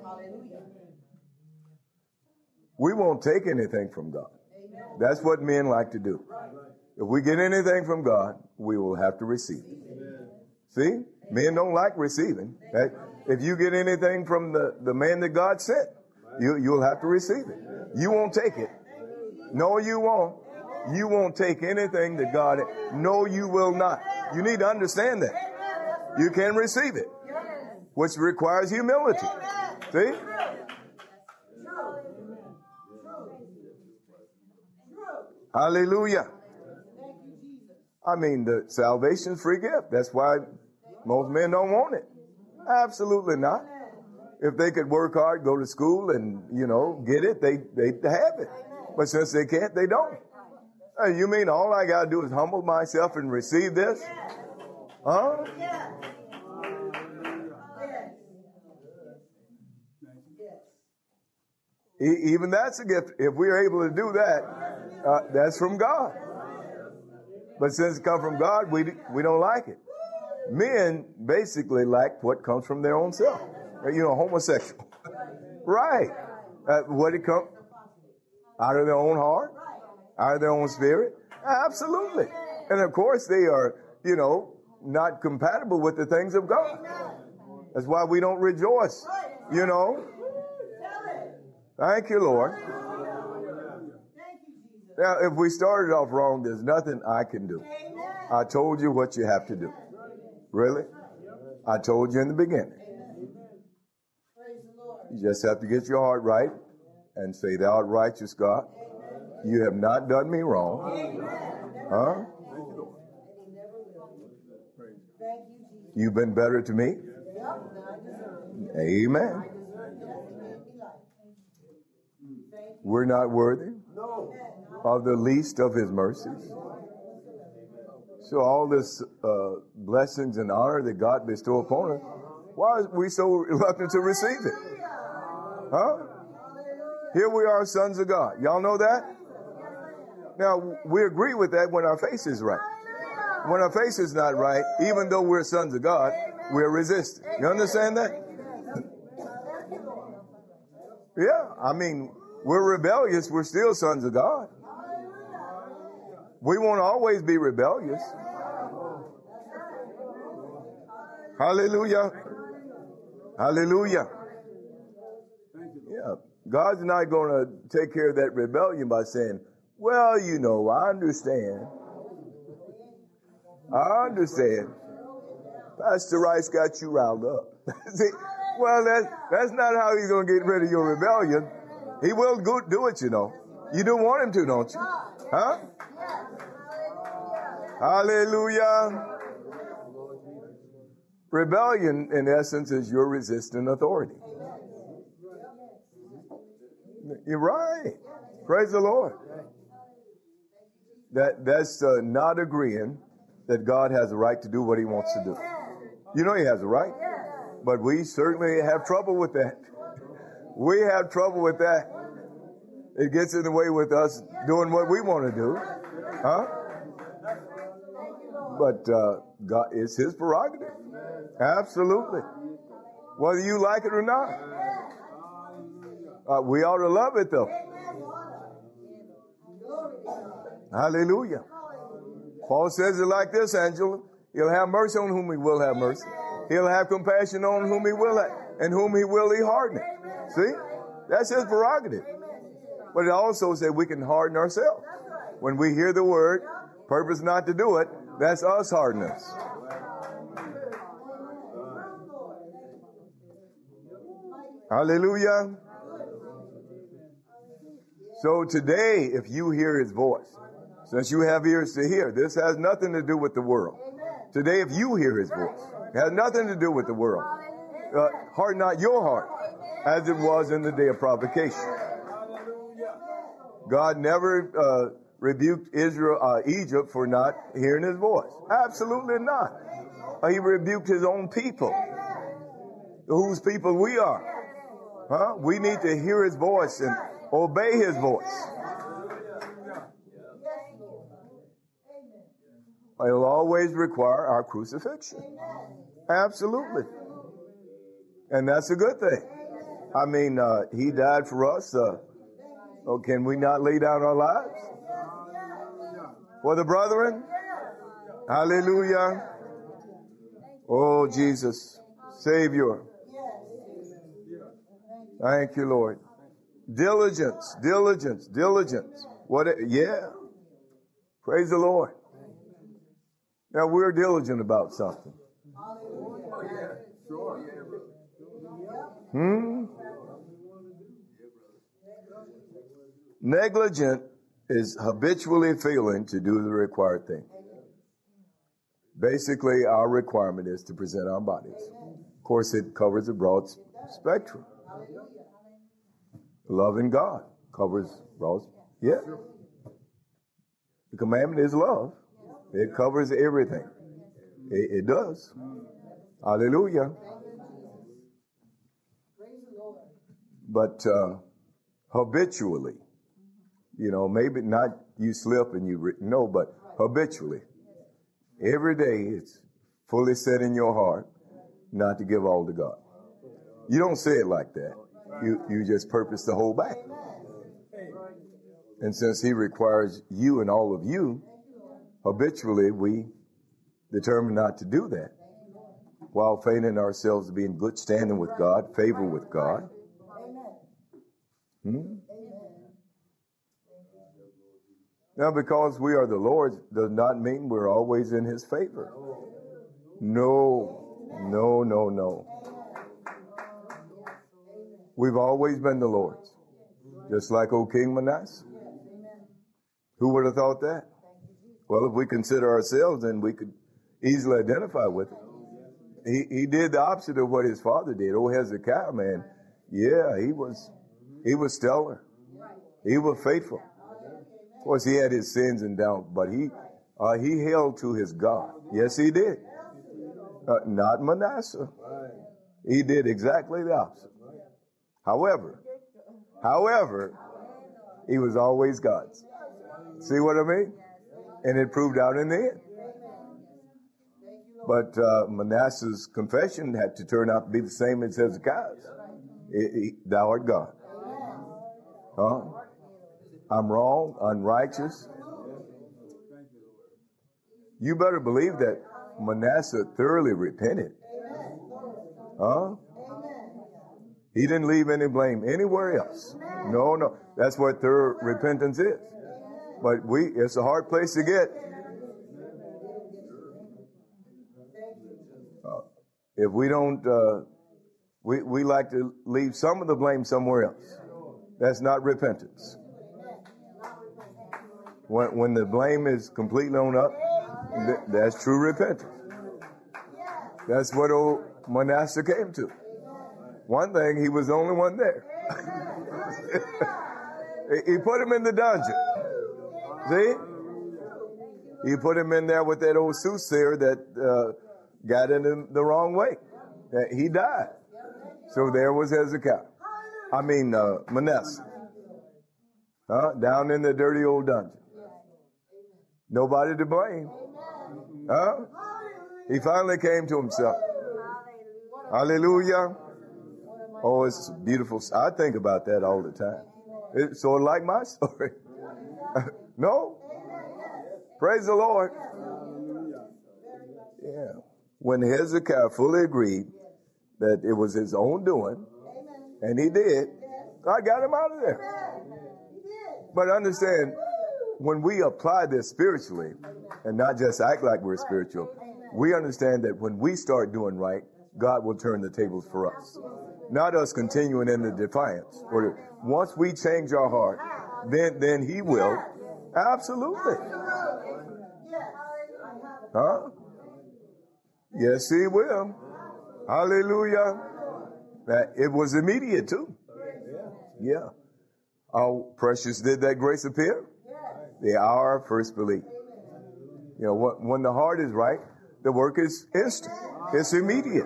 We won't take anything from God. That's what men like to do. If we get anything from God, we will have to receive it. See? Men don't like receiving. If you get anything from the, the man that God sent, you, you'll have to receive it. You won't take it. No, you won't. You won't take anything that God... No, you will not. You need to understand that. You can receive it, which requires humility. See? Hallelujah. I mean, the salvation's free gift. That's why most men don't want it. Absolutely not. If they could work hard, go to school, and, you know, get it, they they have it. But since they can't, they don't. Hey, you mean all I got to do is humble myself and receive this? Huh? E- even that's a gift. If we're able to do that, uh, that's from God. But since it comes from God, we we don't like it. Men basically like what comes from their own self. You know, homosexual. Right. Uh, what it come out of their own heart, out of their own spirit. Absolutely. And of course, they are, you know, not compatible with the things of God. That's why we don't rejoice. You know. Thank you, Lord. Now, if we started off wrong, there's nothing I can do. I told you what you have to do. Really? I told you in the beginning. You just have to get your heart right and say, Thou art righteous, God. You have not done me wrong. Huh? You've been better to me. Amen. We're not worthy of the least of his mercies. So all this uh, blessings and honor that God bestow upon us, why are we so reluctant to receive it? Huh? Here we are, sons of God. Y'all know that? Now, we agree with that when our face is right. When our face is not right, even though we're sons of God, we're resistant. You understand that? Yeah, I mean, we're rebellious. We're still sons of God. We won't always be rebellious. Hallelujah. Hallelujah. Yeah. God's not going to take care of that rebellion by saying, well, you know, I understand. I understand. Pastor Rice got you riled up. See, well, that, that's not how he's going to get rid of your rebellion. He will go do it, you know. You do want him to, don't you? Huh? Hallelujah. Rebellion, in essence, is your resistant authority. You're right. Praise the Lord. That That's uh, not agreeing that God has a right to do what he wants to do. You know he has a right, but we certainly have trouble with that. We have trouble with that. It gets in the way with us doing what we want to do. Huh? But uh, God, it's his prerogative. Absolutely. Whether you like it or not. Uh, we ought to love it, though. Hallelujah. Paul says it like this, Angela. He'll have mercy on whom he will have mercy. He'll have compassion on whom he will have, and whom he will he harden it. See? That's his prerogative. But it also said we can harden ourselves. When we hear the word, purpose not to do it, that's us hardening us. Hallelujah. So today, if you hear his voice, since you have ears to hear, this has nothing to do with the world. Today, if you hear his voice, it has nothing to do with the world. Uh, harden not your heart, as it was in the day of provocation. God never uh, rebuked Israel, uh, Egypt for not hearing his voice. Absolutely not. Uh, he rebuked his own people, whose people we are. Huh? We need to hear his voice and obey his voice. It'll always require our crucifixion. Absolutely. And that's a good thing. I mean, uh, he died for us. Uh, oh, can we not lay down our lives for the brethren? Hallelujah. Oh, Jesus, Savior. Thank you, Lord. Diligence, diligence, diligence. What? Yeah. Praise the Lord. Now we're diligent about something. Hmm? Negligent is habitually failing to do the required thing. Basically, our requirement is to present our bodies. Of course, it covers a broad spectrum. Loving God covers broad. Yeah. The commandment is love. It covers everything. It, it does. Hallelujah. But uh, habitually. You know, maybe not you slip and you, re- no, but habitually. Every day it's fully set in your heart not to give all to God. You don't say it like that. You, you just purpose to hold back. And since he requires you and all of you, habitually we determine not to do that, while feigning ourselves to be in good standing with God, favor with God. Hmm? Now, because we are the Lord's does not mean we're always in his favor. No, no, no, no. We've always been the Lord's, just like old King Manasseh. Who would have thought that? Well, if we consider ourselves, then we could easily identify with it. He he did the opposite of what his father did. Oh, Hezekiah, man, yeah, he was he was stellar. He was faithful. Of course, he had his sins and doubts, but he uh, he held to his God. Yes, he did. Uh, not Manasseh. He did exactly the opposite. However, however, he was always God's. See what I mean? And it proved out in the end. But uh, Manasseh's confession had to turn out to be the same as Hezekiah's. It, it, Thou art God. Huh? I'm wrong, unrighteous. You better believe that Manasseh thoroughly repented. Huh? He didn't leave any blame anywhere else. No, no. That's what thorough repentance is. But we, it's a hard place to get. Uh, if we don't, uh, we, we like to leave some of the blame somewhere else. That's not repentance. When, when the blame is completely on up, th- that's true repentance. That's what old Manasseh came to. One thing, he was the only one there. He put him in the dungeon. See? He put him in there with that old soothsayer that uh, got in the, the wrong way. He died. So there was Hezekiah. I mean, uh, Manasseh. Huh? Down in the dirty old dungeon. Nobody to blame. Huh? He finally came to himself. Hallelujah. Oh, it's beautiful. I think about that all the time. It's sort of like my story. No? Praise the Lord. Yeah. When Hezekiah fully agreed that it was his own doing, and he did, I got him out of there. But understand, when we apply this spiritually, and not just act like we're spiritual, we understand that when we start doing right, God will turn the tables for us. Not us continuing in the defiance. Once we change our heart, then then he will. Absolutely. Huh? Yes, he will. Hallelujah. That it was immediate too. Yeah. How precious did that grace appear? The hour of first belief. You know, when the heart is right, the work is instant. It's immediate.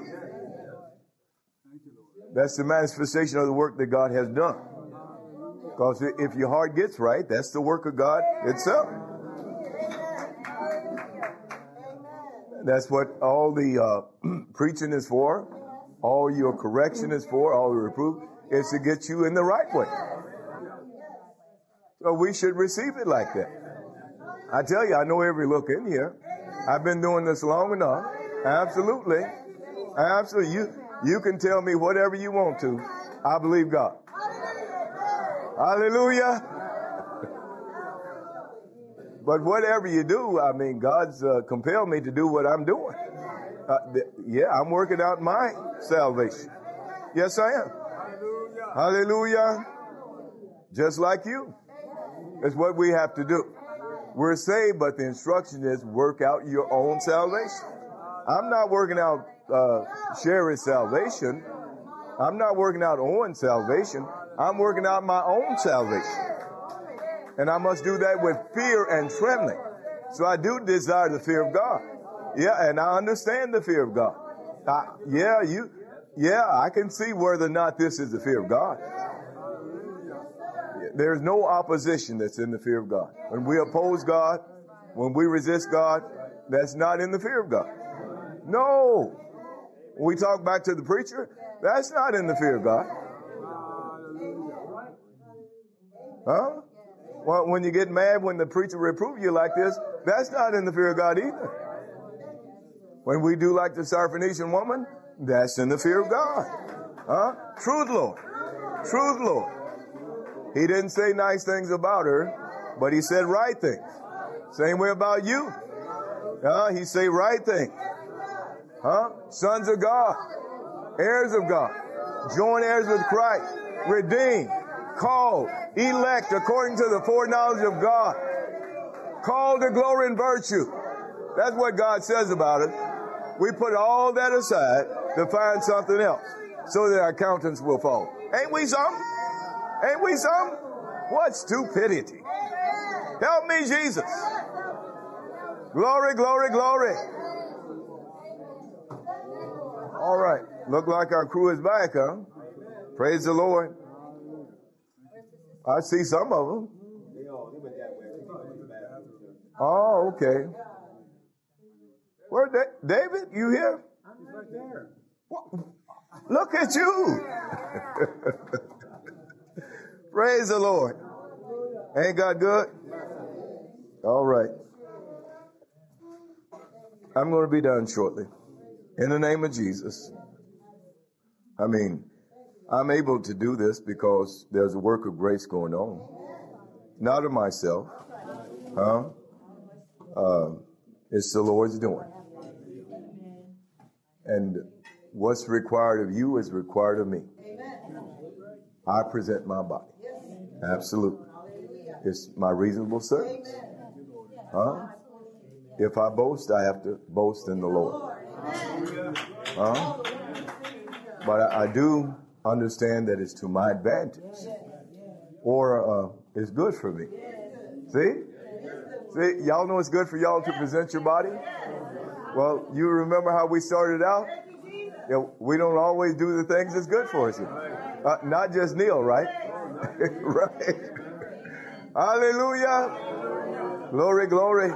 That's the manifestation of the work that God has done. Because if your heart gets right, that's the work of God itself. That's what all the uh, preaching is for. All your correction is for. All the reproof is to get you in the right way. So we should receive it like that. I tell you, I know every look in here. I've been doing this long enough. Absolutely. Absolutely. You, you can tell me whatever you want to. I believe God. Hallelujah. But whatever you do, I mean, God's uh, compelled me to do what I'm doing. Uh, th- yeah, I'm working out my salvation. Yes, I am. Hallelujah. Hallelujah. Just like you. It's what we have to do. We're saved, but the instruction is work out your own salvation. I'm not working out uh, Sherry's salvation. I'm not working out Owen's salvation. I'm working out my own salvation. And I must do that with fear and trembling. So I do desire the fear of God. Yeah, and I understand the fear of God. I, yeah, you, yeah, I can see whether or not this is the fear of God. there's no opposition that's in the fear of God. When we oppose God, when we resist God, that's not in the fear of God. No. When we talk back to the preacher, that's not in the fear of God. Huh? Well, when you get mad when the preacher reproves you like this, that's not in the fear of God either. When we do like the Syrophoenician woman, that's in the fear of God. Huh? Truth, Lord. Truth, Lord. He didn't say nice things about her, but he said right things. Same way about you. Huh? He say right things. Huh? Sons of God. Heirs of God. Joint heirs with Christ. Redeemed. Called. Elect according to the foreknowledge of God. Called to glory and virtue. That's what God says about it. We put all that aside to find something else so that our countenance will fall. Ain't we some? Ain't we some? What stupidity. Help me, Jesus. Glory, glory, glory. All right. Look like our crew is back, huh? Praise the Lord. I see some of them. Oh, okay. Where, da- David? You here? He's right there. What? Look at you. Praise the Lord. Ain't God good? All right. I'm going to be done shortly. In the name of Jesus. I mean, I'm able to do this because there's a work of grace going on. Not of myself. Huh? Uh, it's the Lord's doing. And what's required of you is required of me. I present my body. Absolutely. It's my reasonable service. Huh? If I boast, I have to boast in the Lord. Huh? But I, I do understand that it's to my advantage. Or uh, it's good for me. See? See, y'all know it's good for y'all to present your body? Well, you remember how we started out? You know, we don't always do the things that's good for us. Uh, not just Neil, right? Right. Hallelujah. Glory, glory.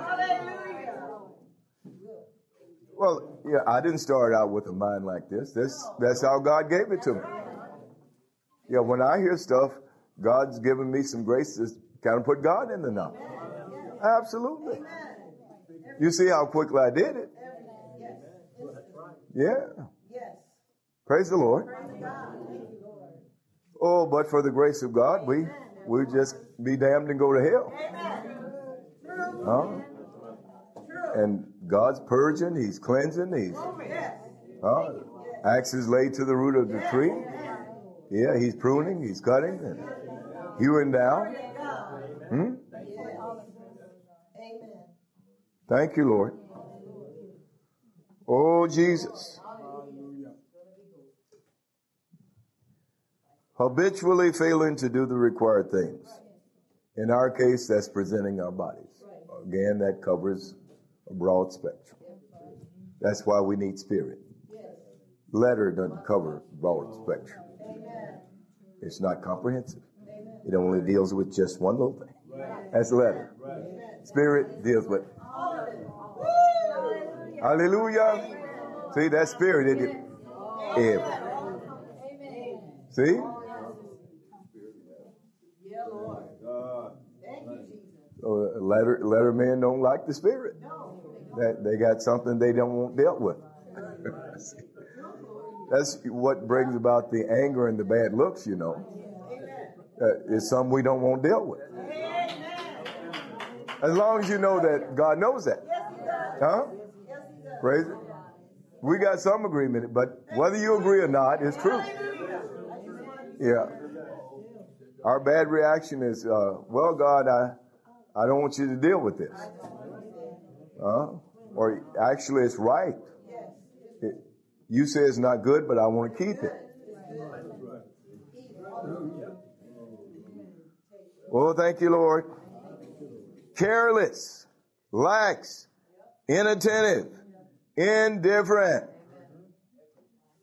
Well, yeah, I didn't start out with a mind like this. This that's how God gave it to me. Yeah, when I hear stuff, God's given me some grace to kind of put God in the know. Absolutely. You see how quickly I did it. Yeah. Praise the Lord. Oh, but for the grace of God, we we just be damned and go to hell. Huh? And God's purging, He's cleansing, He's huh? Axe is laid to the root of the tree. Yeah, He's pruning, He's cutting, and hewing down. Hmm? Thank you, Lord. Oh, Jesus. Habitually failing to do the required things. In our case, that's presenting our bodies. Again, that covers a broad spectrum. That's why we need spirit. Letter doesn't cover broad spectrum. It's not comprehensive. It only deals with just one little thing. That's letter. Spirit deals with. Hallelujah. See, that spirit, it is. See? So letter, letter men don't like the spirit. That they got something they don't want dealt with. That's what brings about the anger and the bad looks, you know. Uh, it's something we don't want dealt with. As long as you know that God knows that. Huh? Praise it. We got some agreement, but whether you agree or not, it's true. Yeah. Our bad reaction is, uh, well, God, I, I don't want you to deal with this. Uh, or actually, it's right. It, you say it's not good, but I want to keep it. Oh, thank you, Lord. Careless, lax, inattentive, indifferent,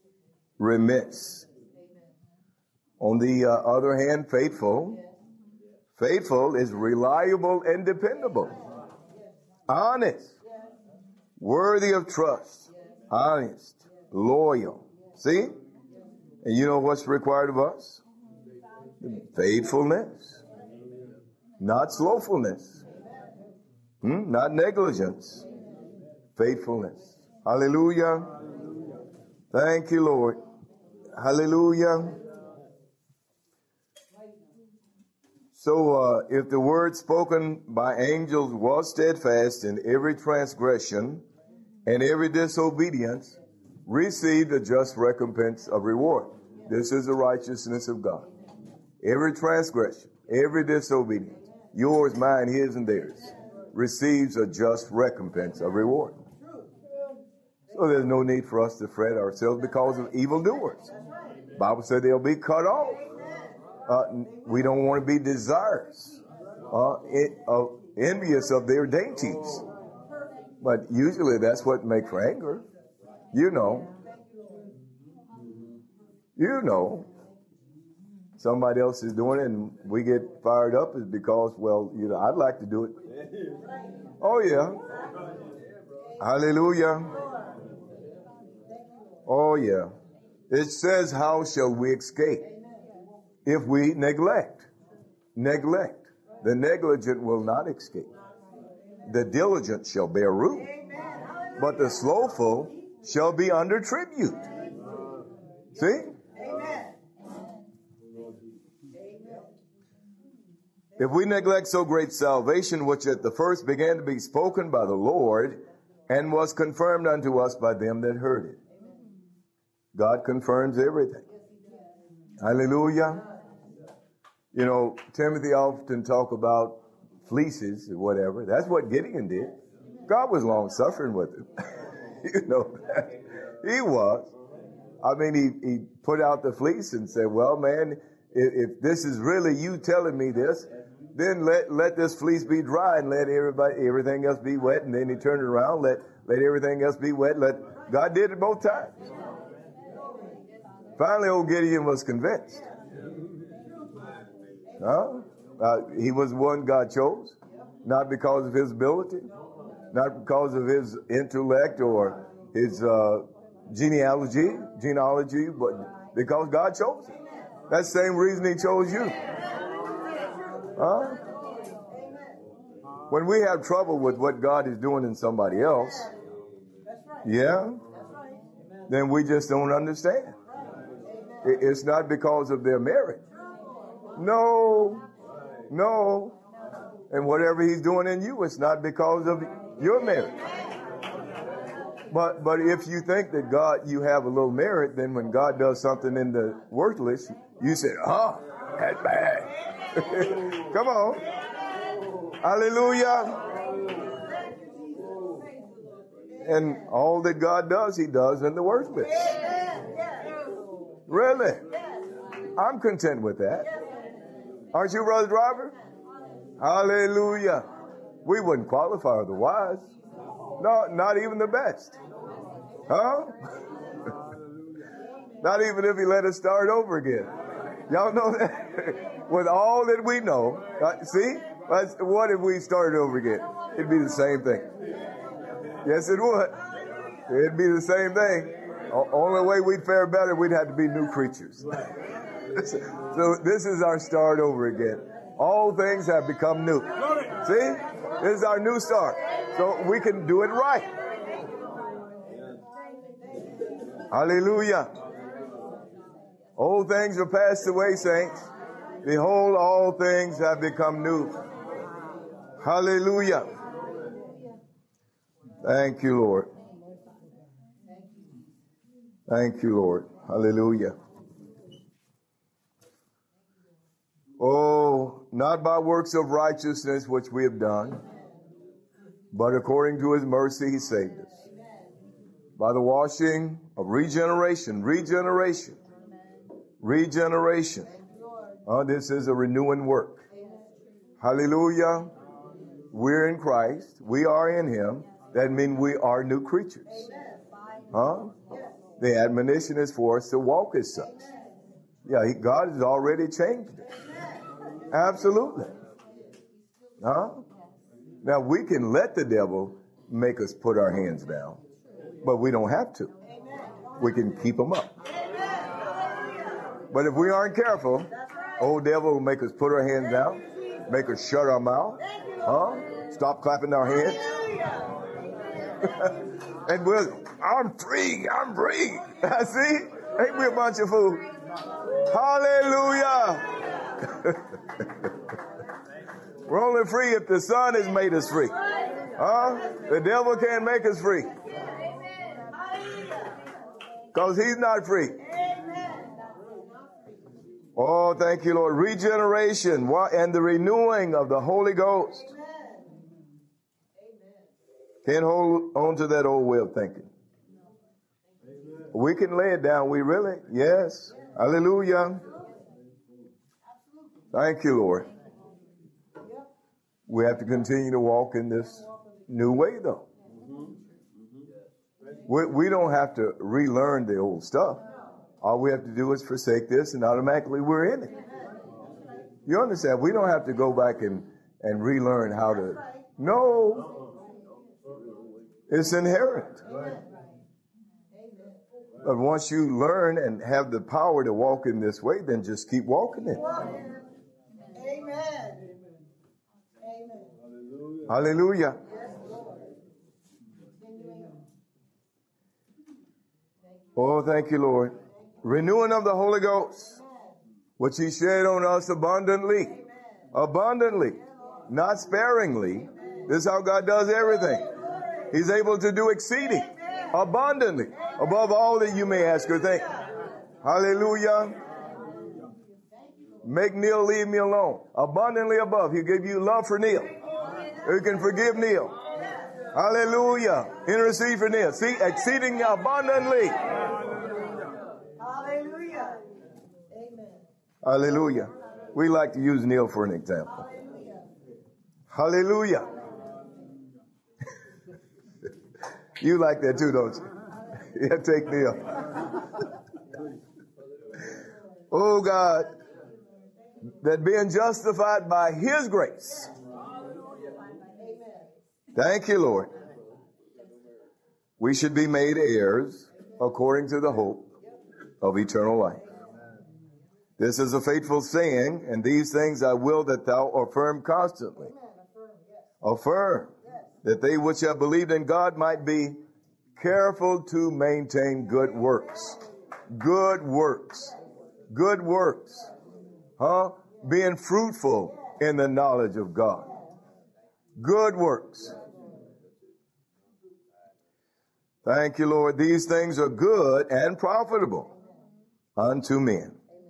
remiss. On the uh, other hand, faithful, Faithful is reliable and dependable. Honest. Worthy of trust. Honest. Loyal. See? And you know what's required of us? Faithfulness. Not slothfulness. Hmm? Not negligence. Faithfulness. Hallelujah. Thank you, Lord. Hallelujah. So uh, if the word spoken by angels was steadfast, in every transgression and every disobedience received a just recompense of reward. This is the righteousness of God. Every transgression, every disobedience, yours, mine, his, and theirs, receives a just recompense of reward. So there's no need for us to fret ourselves because of evildoers. The Bible said they'll be cut off. Uh, we don't want to be desirous, uh, it, uh, envious of their dainties. But usually that's what makes for anger. You know. You know. Somebody else is doing it and we get fired up is because, well, you know, I'd like to do it. Oh, yeah. Hallelujah. Oh, yeah. It says, how shall we escape if we neglect? Neglect. The negligent will not escape. The diligent shall bear rule, but the slothful shall be under tribute. See? If we neglect so great salvation, which at the first began to be spoken by the Lord, and was confirmed unto us by them that heard it. God confirms everything. Hallelujah. You know, Timothy often talk about fleeces or whatever. That's what Gideon did. God was long suffering with him. You know that. He was. I mean, he, he put out the fleece and said, well, man, if, if this is really you telling me this, then let, let this fleece be dry and let everybody, everything else be wet. And then he turned it around, let, let everything else be wet. Let, God did it both times. Finally, old Gideon was convinced. Huh? Uh, he was one God chose, not because of his ability, not because of his intellect or his uh, genealogy, genealogy, but because God chose him. That's the same reason he chose you. Huh? When we have trouble with what God is doing in somebody else, yeah, then we just don't understand. It's not because of their merit. No, no. And whatever he's doing in you, it's not because of your merit. But but if you think that God, you have a little merit, then when God does something in the worthless, you say, oh, that's bad. Come on. Hallelujah. And all that God does, he does in the worthless. Really? I'm content with that. Aren't you, Brother Driver? Hallelujah. We wouldn't qualify otherwise. No, not even the best. Huh? Not even if he let us start over again. Y'all know that? With all that we know, uh, see? What if we started over again? It'd be the same thing. Yes, it would. It'd be the same thing. O- only way we'd fare better, we'd have to be new creatures. So this is our start over again. All things have become new. See? This is our new start. So we can do it right. Hallelujah. Old things are passed away, saints. Behold, all things have become new. Hallelujah. Thank you, Lord. Thank you, Lord. Hallelujah. Oh, not by works of righteousness which we have done, but according to his mercy he saved us. By the washing of regeneration, regeneration, regeneration. Oh, this is a renewing work. Hallelujah. We're in Christ. We are in him. That means we are new creatures. Huh? The admonition is for us to walk as such. Yeah, he, God has already changed it. Absolutely. Huh? Now, we can let the devil make us put our hands down, but we don't have to. We can keep them up. But if we aren't careful, old devil will make us put our hands down, make us shut our mouth, huh? Stop clapping our hands. And we'll, I'm free, I'm free. See? Ain't we a bunch of fools? Hallelujah. We're only free if the Son has made us free. Huh? The devil can't make us free. Because he's not free. Oh, thank you, Lord. Regeneration and the renewing of the Holy Ghost. Can't hold on to that old way of thinking. We can lay it down. We really, yes. Hallelujah. Thank you, Lord. We have to continue to walk in this new way, though. We, we don't have to relearn the old stuff. All we have to do is forsake this, and automatically we're in it. You understand? We don't have to go back and, and relearn how to. No. It's inherent. But once you learn and have the power to walk in this way, then just keep walking it. Amen. Hallelujah. Oh, thank you, Lord. Renewing of the Holy Ghost, which he shed on us abundantly. Abundantly. Not sparingly. This is how God does everything. He's able to do exceeding, abundantly, above all that you may ask or think. Hallelujah. Make Neil leave me alone. Abundantly above. He'll give you love for Neil. You can forgive Neil. Hallelujah. Intercede for Neil. See, exceeding abundantly. Hallelujah. Amen. Hallelujah. We like to use Neil for an example. Hallelujah. You like that too, don't you? Yeah, take Neil. Oh God, that being justified by his grace. Thank you, Lord. We should be made heirs according to the hope of eternal life. This is a faithful saying, and these things I will that thou affirm constantly. Affirm that they which have believed in God might be careful to maintain good works. Good works. Good works. Huh? Being fruitful in the knowledge of God. Good works. Thank you, Lord. These things are good and profitable unto men.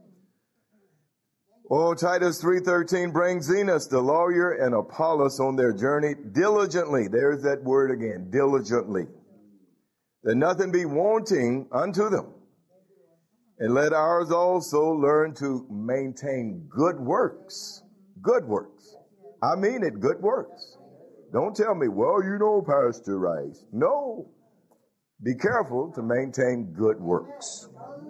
Oh, Titus three thirteen, bring Zenos the lawyer and Apollos on their journey diligently. There's that word again, diligently. That nothing be wanting unto them. And let ours also learn to maintain good works. Good works. I mean it, good works. Don't tell me, well, you know, Pastor Rice. No. Be careful to maintain good works.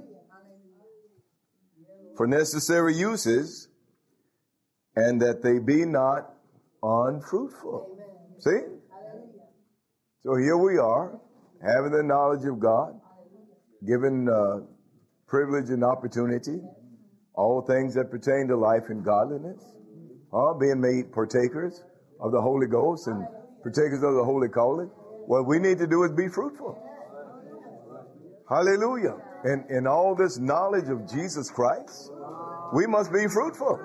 For necessary uses, and that they be not unfruitful. See? So here we are, having the knowledge of God, given uh, privilege and opportunity, all things that pertain to life and godliness, uh, being made partakers of the Holy Ghost and partakers of the Holy Calling. What we need to do is be fruitful. Hallelujah. And in all this knowledge of Jesus Christ, we must be fruitful.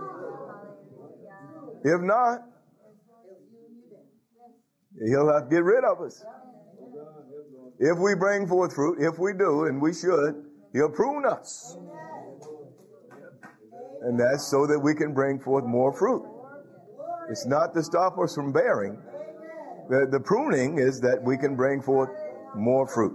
If not, he'll have to get rid of us. If we bring forth fruit, if we do, and we should, he'll prune us. And that's so that we can bring forth more fruit. It's not to stop us from bearing. The, the pruning is that we can bring forth more fruit.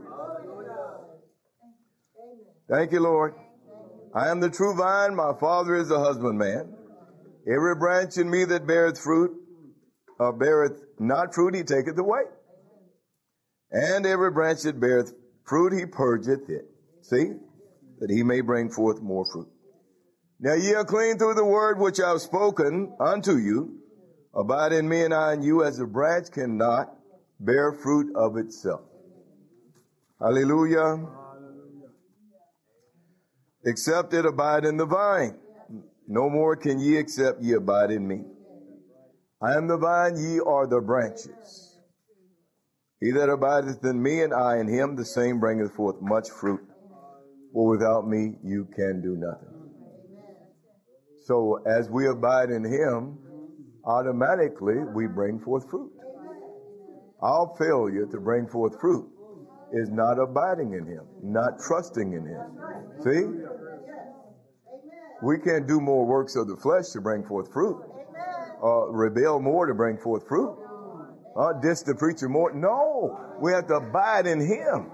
Thank you, Lord. I am the true vine, my Father is the husbandman. Every branch in me that beareth fruit, or beareth not fruit, he taketh away. And every branch that beareth fruit, he purgeth it. See? That he may bring forth more fruit. Now ye are clean through the word which I have spoken unto you. Abide in me and I in you, as a branch cannot bear fruit of itself. Hallelujah. Except it abide in the vine. No more can ye except ye abide in me. I am the vine, ye are the branches. He that abideth in me and I in him, the same bringeth forth much fruit. For without me you can do nothing. So as we abide in him, automatically we bring forth fruit. Our failure to bring forth fruit is not abiding in him, not trusting in him. See? We can't do more works of the flesh to bring forth fruit. Uh, rebel more to bring forth fruit. Uh, diss the preacher more. No, we have to abide in him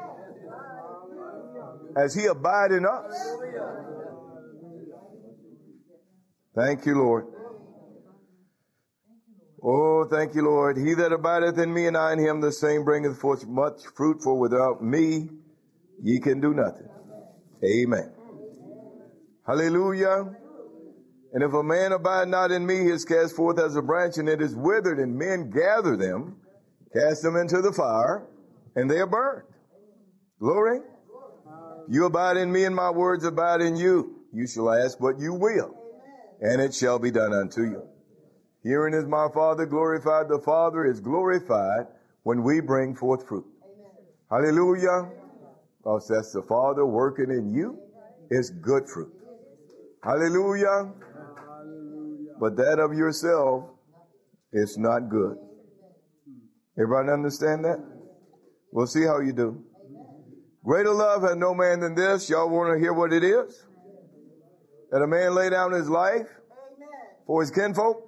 as he abide in us. Thank you, Lord. Oh, thank you, Lord. He that abideth in me and I in him, the same bringeth forth much fruit, for without me ye can do nothing. Amen. Hallelujah. And if a man abide not in me, he is cast forth as a branch, and it is withered, and men gather them, cast them into the fire, and they are burned. Glory. You abide in me, and my words abide in you. You shall ask what you will, and it shall be done unto you. Herein is my Father glorified. The Father is glorified when we bring forth fruit. Hallelujah. Because that's the Father working in you is good fruit. Hallelujah. But that of yourself is not good. Everybody understand that? We'll see how you do. Greater love has no man than this. Y'all want to hear what it is? That a man lay down his life for his kinfolk.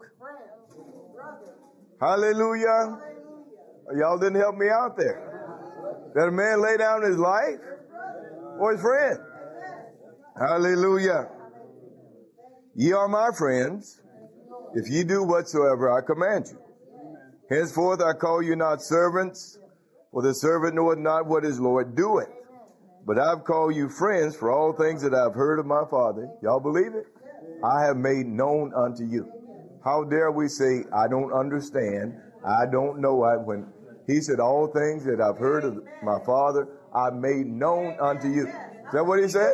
Hallelujah. Y'all didn't help me out there. That a man lay down his life for his friend. Hallelujah. Ye are my friends, if ye do whatsoever I command you. Henceforth I call you not servants, for the servant knoweth not what his Lord doeth. But I've called you friends, for all things that I've heard of my Father. Y'all believe it? I have made known unto you. How dare we say, I don't understand, I don't know. I, when he said, all things that I've heard of my Father, I've made known unto you. Is that what he said?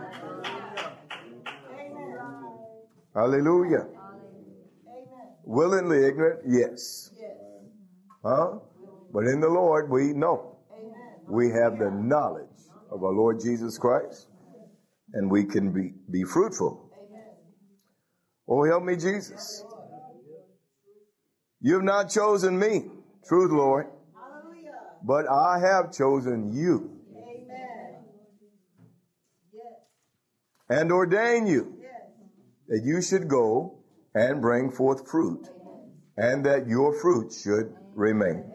Hallelujah. Willingly ignorant? Yes. Huh? But in the Lord, we know. We have the knowledge of our Lord Jesus Christ, and we can be, be fruitful. Oh, help me, Jesus. You have not chosen me, truth, Lord, but I have chosen you and ordained you that you should go and bring forth fruit, and that your fruit should remain.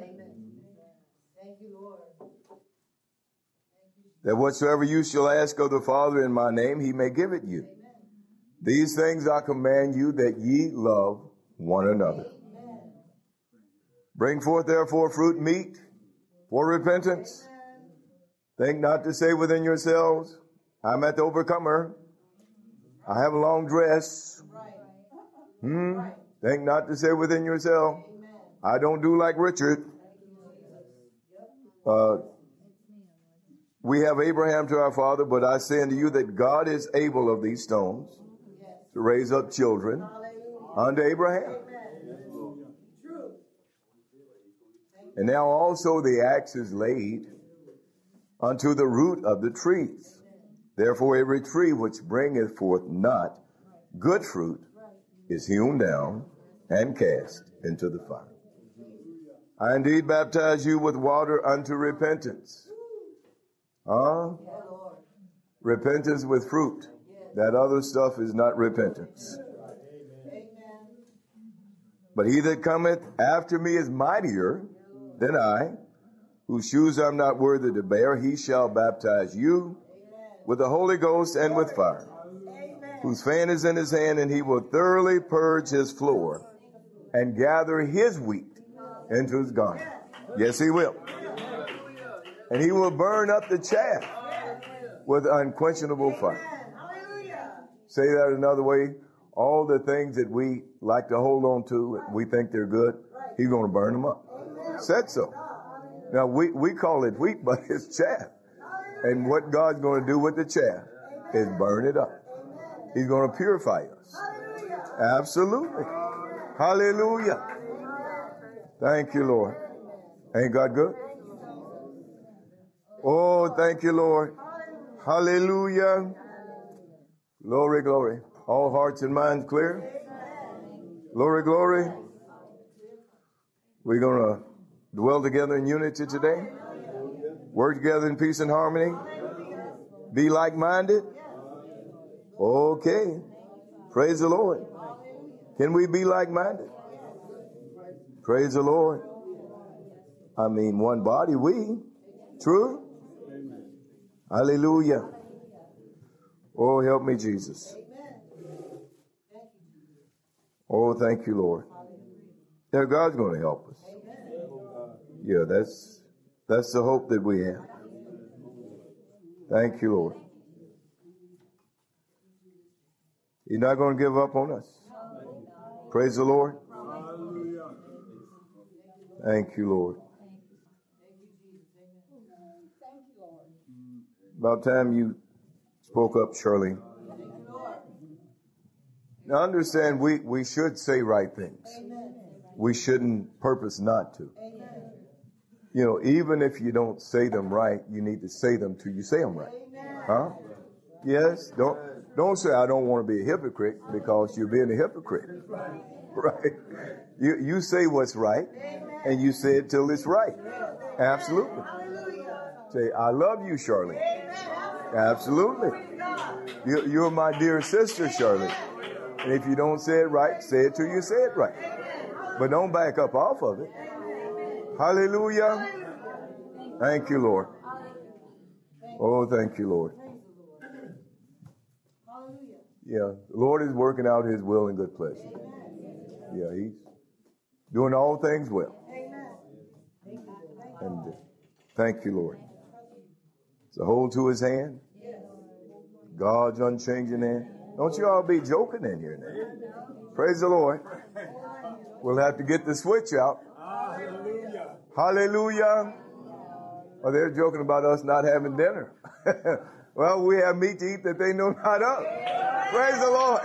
That whatsoever you shall ask of the Father in my name, he may give it you. These things I command you, that ye love one another. Bring forth therefore fruit meet for repentance. Think not to say within yourselves, I'm at the overcomer. I have a long dress. Hmm? Think not to say within yourself, I don't do like Richard. Uh, we have Abraham to our father, but I say unto you that God is able of these stones to raise up children unto Abraham. And now also the axe is laid unto the root of the trees. Therefore every tree which bringeth forth not good fruit is hewn down and cast into the fire. I indeed baptize you with water unto repentance. Huh? Repentance with fruit. That other stuff is not repentance. But he that cometh after me is mightier than I, whose shoes I'm not worthy to bear. He shall baptize you with the Holy Ghost and with fire, whose fan is in his hand, and he will thoroughly purge his floor and gather his wheat into his garment. Yes, he will. And he will burn up the chaff with unquenchable fire. Say that another way. all the things that we like to hold on to, we think they're good, he's going to burn them up. Said so. Now, we, we call it wheat, but it's chaff. And what God's going to do with the chaff is burn it up. He's going to purify us. Absolutely. Hallelujah. Thank you, Lord. Ain't God good? Oh, thank you, Lord. Hallelujah. Glory, glory. All hearts and minds clear? Glory, glory. We're going to dwell together in unity today. Work together in peace and harmony. Be like-minded. Okay. Praise the Lord. Can we be like-minded? Praise the Lord. I mean, one body, we. True? Hallelujah. Oh, help me, Jesus. Oh, thank you, Lord. Yeah, God's going to help us. Yeah, that's that's the hope that we have. Thank you, Lord. He's not going to give up on us. Praise the Lord. Thank you, Lord. About time you spoke up, Shirley. Now understand, we, we should say right things. We shouldn't purpose not to. You know, even if you don't say them right, you need to say them till you say them right. Huh? Yes? Don't don't say, I don't want to be a hypocrite, because you're being a hypocrite. Right? You, you say what's right, and you say it till it's right. Absolutely. Say, I love you, Charlotte. Absolutely. You, you're my dear sister, Charlotte. And if you don't say it right, say it till you say it right. But don't back up off of it. Hallelujah. Thank you, Lord. Oh, thank you, Lord. Yeah, the Lord is working out his will and good pleasure. Yeah, he's doing all things well. And uh, thank you, Lord. So hold to his hand. God's unchanging hand. Don't you all be joking in here now. Praise the Lord. We'll have to get the switch out. Hallelujah. Hallelujah. Oh, they're joking about us not having dinner. Well, we have meat to eat that they know not of. Praise the Lord.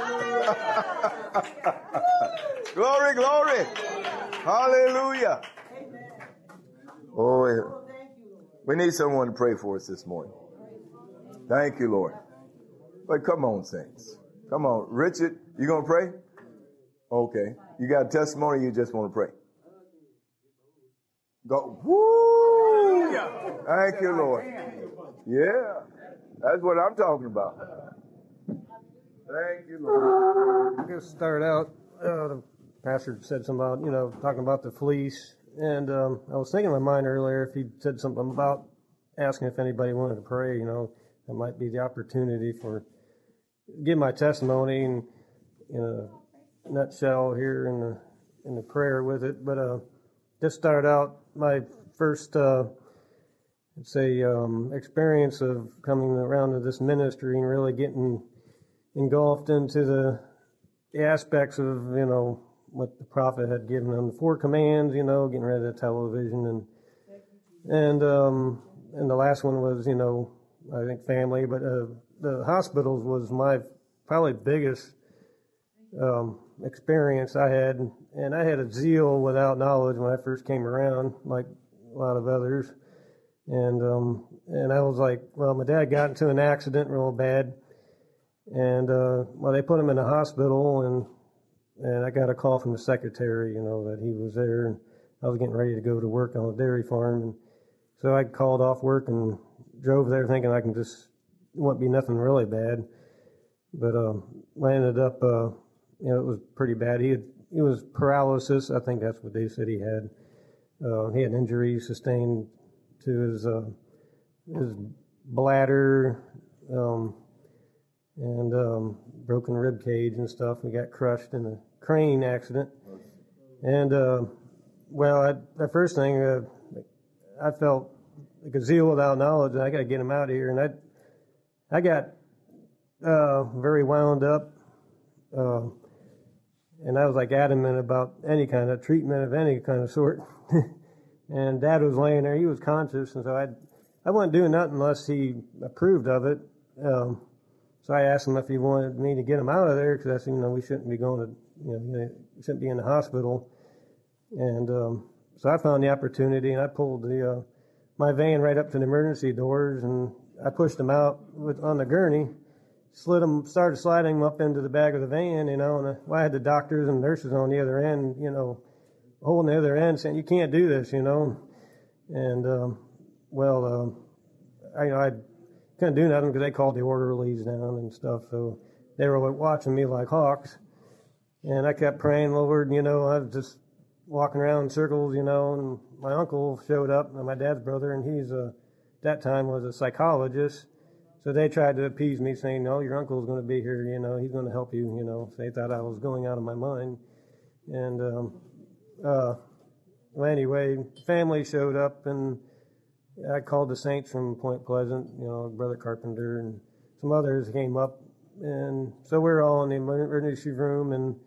Glory, glory. Hallelujah. Oh, we need someone to pray for us this morning. Thank you, Lord. But come on, saints. Come on. Richard, you going to pray? Okay. You got a testimony, you just want to pray? Go. Woo! Thank you, Lord. Yeah. That's what I'm talking about. Thank you, Lord. I'm going to start out. Uh, the pastor said something about, you know, talking about the fleece. And um, I was thinking in my mind earlier, if he said something about asking if anybody wanted to pray, you know, that might be the opportunity for give my testimony in, in a nutshell here in the in the prayer with it. But uh, just start out my first, uh, let's say, um, experience of coming around to this ministry and really getting engulfed into the, the aspects of, you know, what the prophet had given them, the four commands, you know, getting rid of the television, and and um, and the last one was, you know, I think family, but uh, the hospitals was my probably biggest um, experience I had, and I had a zeal without knowledge when I first came around, like a lot of others, and um, and I was like, well, my dad got into an accident real bad, and uh, well, they put him in the hospital, and and I got a call from the secretary, you know, that he was there, and I was getting ready to go to work on a dairy farm, and so I called off work and drove there thinking I can just, it wouldn't be nothing really bad. But um, I ended up, uh, you know, it was pretty bad. He had, he was paralysis. I think that's what they said he had. Uh, he had injuries sustained to his uh, his bladder um, and um, broken rib cage and stuff. He got crushed in a crane accident. And, uh, well, I, the first thing, uh, I felt like a zeal without knowledge, and I got to get him out of here. And I, I got uh, very wound up Uh, and I was like adamant about any kind of treatment of any kind of sort. And Dad was laying there. He was conscious, and so I I wasn't doing nothing unless he approved of it. Um, so I asked him if he wanted me to get him out of there, because I said, you know, we shouldn't be going to, you know, we shouldn't be in the hospital. And um, so I found the opportunity, and I pulled the uh, my van right up to the emergency doors, and I pushed him out with on the gurney, slid him, started sliding him up into the back of the van, you know, and I, well, I had the doctors and nurses on the other end, you know, holding the other end, saying, you can't do this, you know. And, um, well, um, I, you know, I couldn't do nothing because they called the orderlies down and stuff, so they were watching me like hawks. And I kept praying, Lord, you know, I was just walking around in circles, you know, and my uncle showed up, and my dad's brother, and he's a, at that time was a psychologist. So they tried to appease me, saying, no, your uncle's going to be here, you know, he's going to help you, you know. So they thought I was going out of my mind. And, um, uh, well, anyway, family showed up, and I called the saints from Point Pleasant, you know, Brother Carpenter, and some others came up. And so we were all in the emergency room, and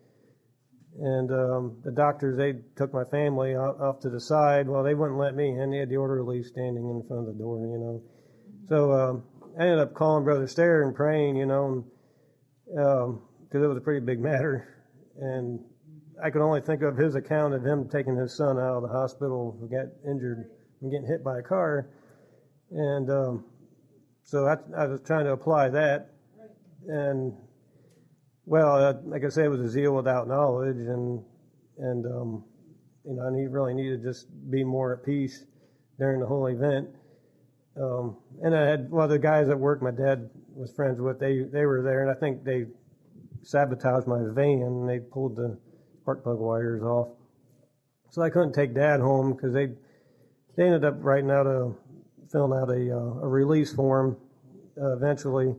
and um, the doctors, they took my family off, off to the side. Well, they wouldn't let me in. They had the orderly standing in front of the door, you know. So um, I ended up calling Brother Stair and praying, you know, because um, it was a pretty big matter. And I could only think of his account of him taking his son out of the hospital who got injured from getting hit by a car. And um, so I, I was trying to apply that. And, well, uh, like I said, it was a zeal without knowledge. And, and um, you know, I need, really needed to just be more at peace during the whole event. Um, and I had, well, the guys at work my dad was friends with, they, they were there. And I think they sabotaged my van, and they pulled the spark plug wires off. So I couldn't take Dad home because they they ended up writing out a, filling out a, uh, a release form uh, eventually.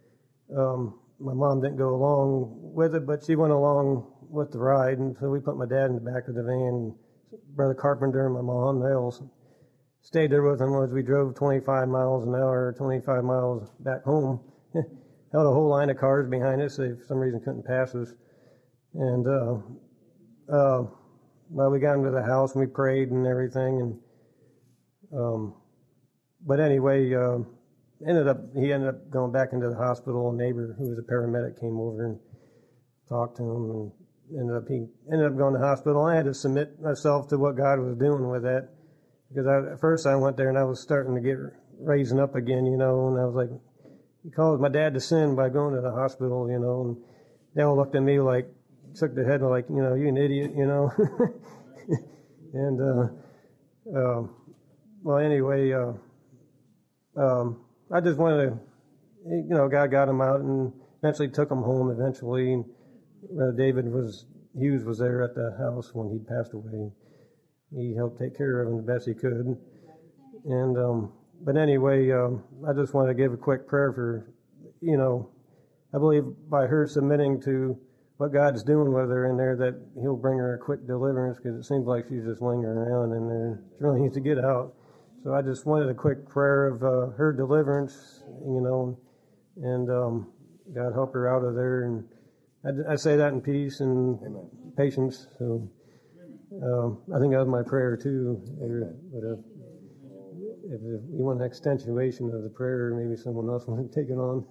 Um, my mom didn't go along with it, but she went along with the ride, and so we put my dad in the back of the van. Brother Carpenter and my mom, they all stayed there with him as we drove twenty-five miles an hour, twenty-five miles back home. Held a whole line of cars behind us. They, for some reason, couldn't pass us. And, uh, uh, well, we got into the house and we prayed and everything. And, um, but anyway, uh, ended up, he ended up going back into the hospital. A neighbor who was a paramedic came over and talked to him, and ended up, he ended up going to the hospital. I had to submit myself to what God was doing with that, because I, at first I went there and I was starting to get raising up again, you know, and I was like, he caused my dad to sin by going to the hospital, you know, and they all looked at me like, shook their head like, you know, you an idiot, you know. and, uh, uh, well, anyway, uh, um, I just wanted to, you know, God got him out and eventually took him home eventually. And, uh, David was, Hughes was there at the house when he passed away. He helped take care of him the best he could. And, um, But anyway, um, I just want to give a quick prayer for, you know, I believe by her submitting to what God's doing with her in there, that he'll bring her a quick deliverance, because it seems like she's just lingering around in there. She really needs to get out. So I just wanted a quick prayer of uh, her deliverance, you know, and um, God help her out of there. And I, I say that in peace and Amen. Patience. So um, I think that was my prayer too. But, uh, If you want an extenuation of the prayer, maybe someone else want to take it on.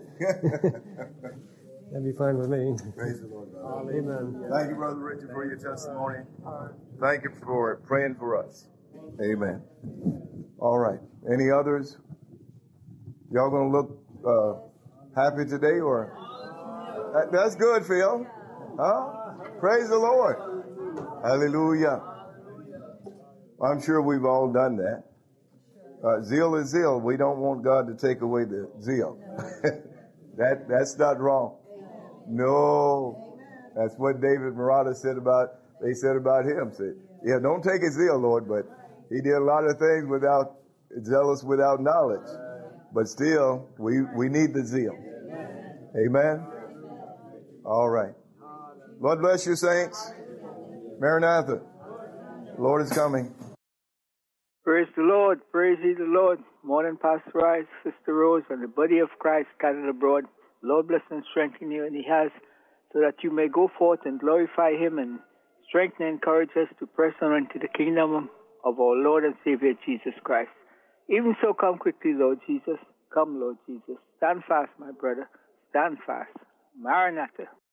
That'd be fine with me. Praise the Lord, God. Amen. Thank you, Brother Richard, for your testimony. Thank you for praying for us. Amen. All right. Any others? Y'all going to look uh, happy today, or? That, that's good, Phil. Huh? Praise the Lord. Hallelujah. I'm sure we've all done that. Uh, zeal is zeal. We don't want God to take away the zeal. that that's not wrong. No, that's what David Murata said about. They said about him. Said, yeah, don't take his zeal, Lord, but he did a lot of things without zealous, without knowledge. But still, we we need the zeal. Amen. All right. Lord bless you, saints. Maranatha. The Lord is coming. Praise the Lord. Praise ye the Lord. Morning, Pastor Rice, Sister Rose, and the body of Christ scattered abroad. Lord bless and strengthen you, and he has so that you may go forth and glorify him and strengthen and encourage us to press on into the kingdom of our Lord and Savior Jesus Christ. Even so, come quickly, Lord Jesus. Come, Lord Jesus. Stand fast, my brother. Stand fast. Maranatha.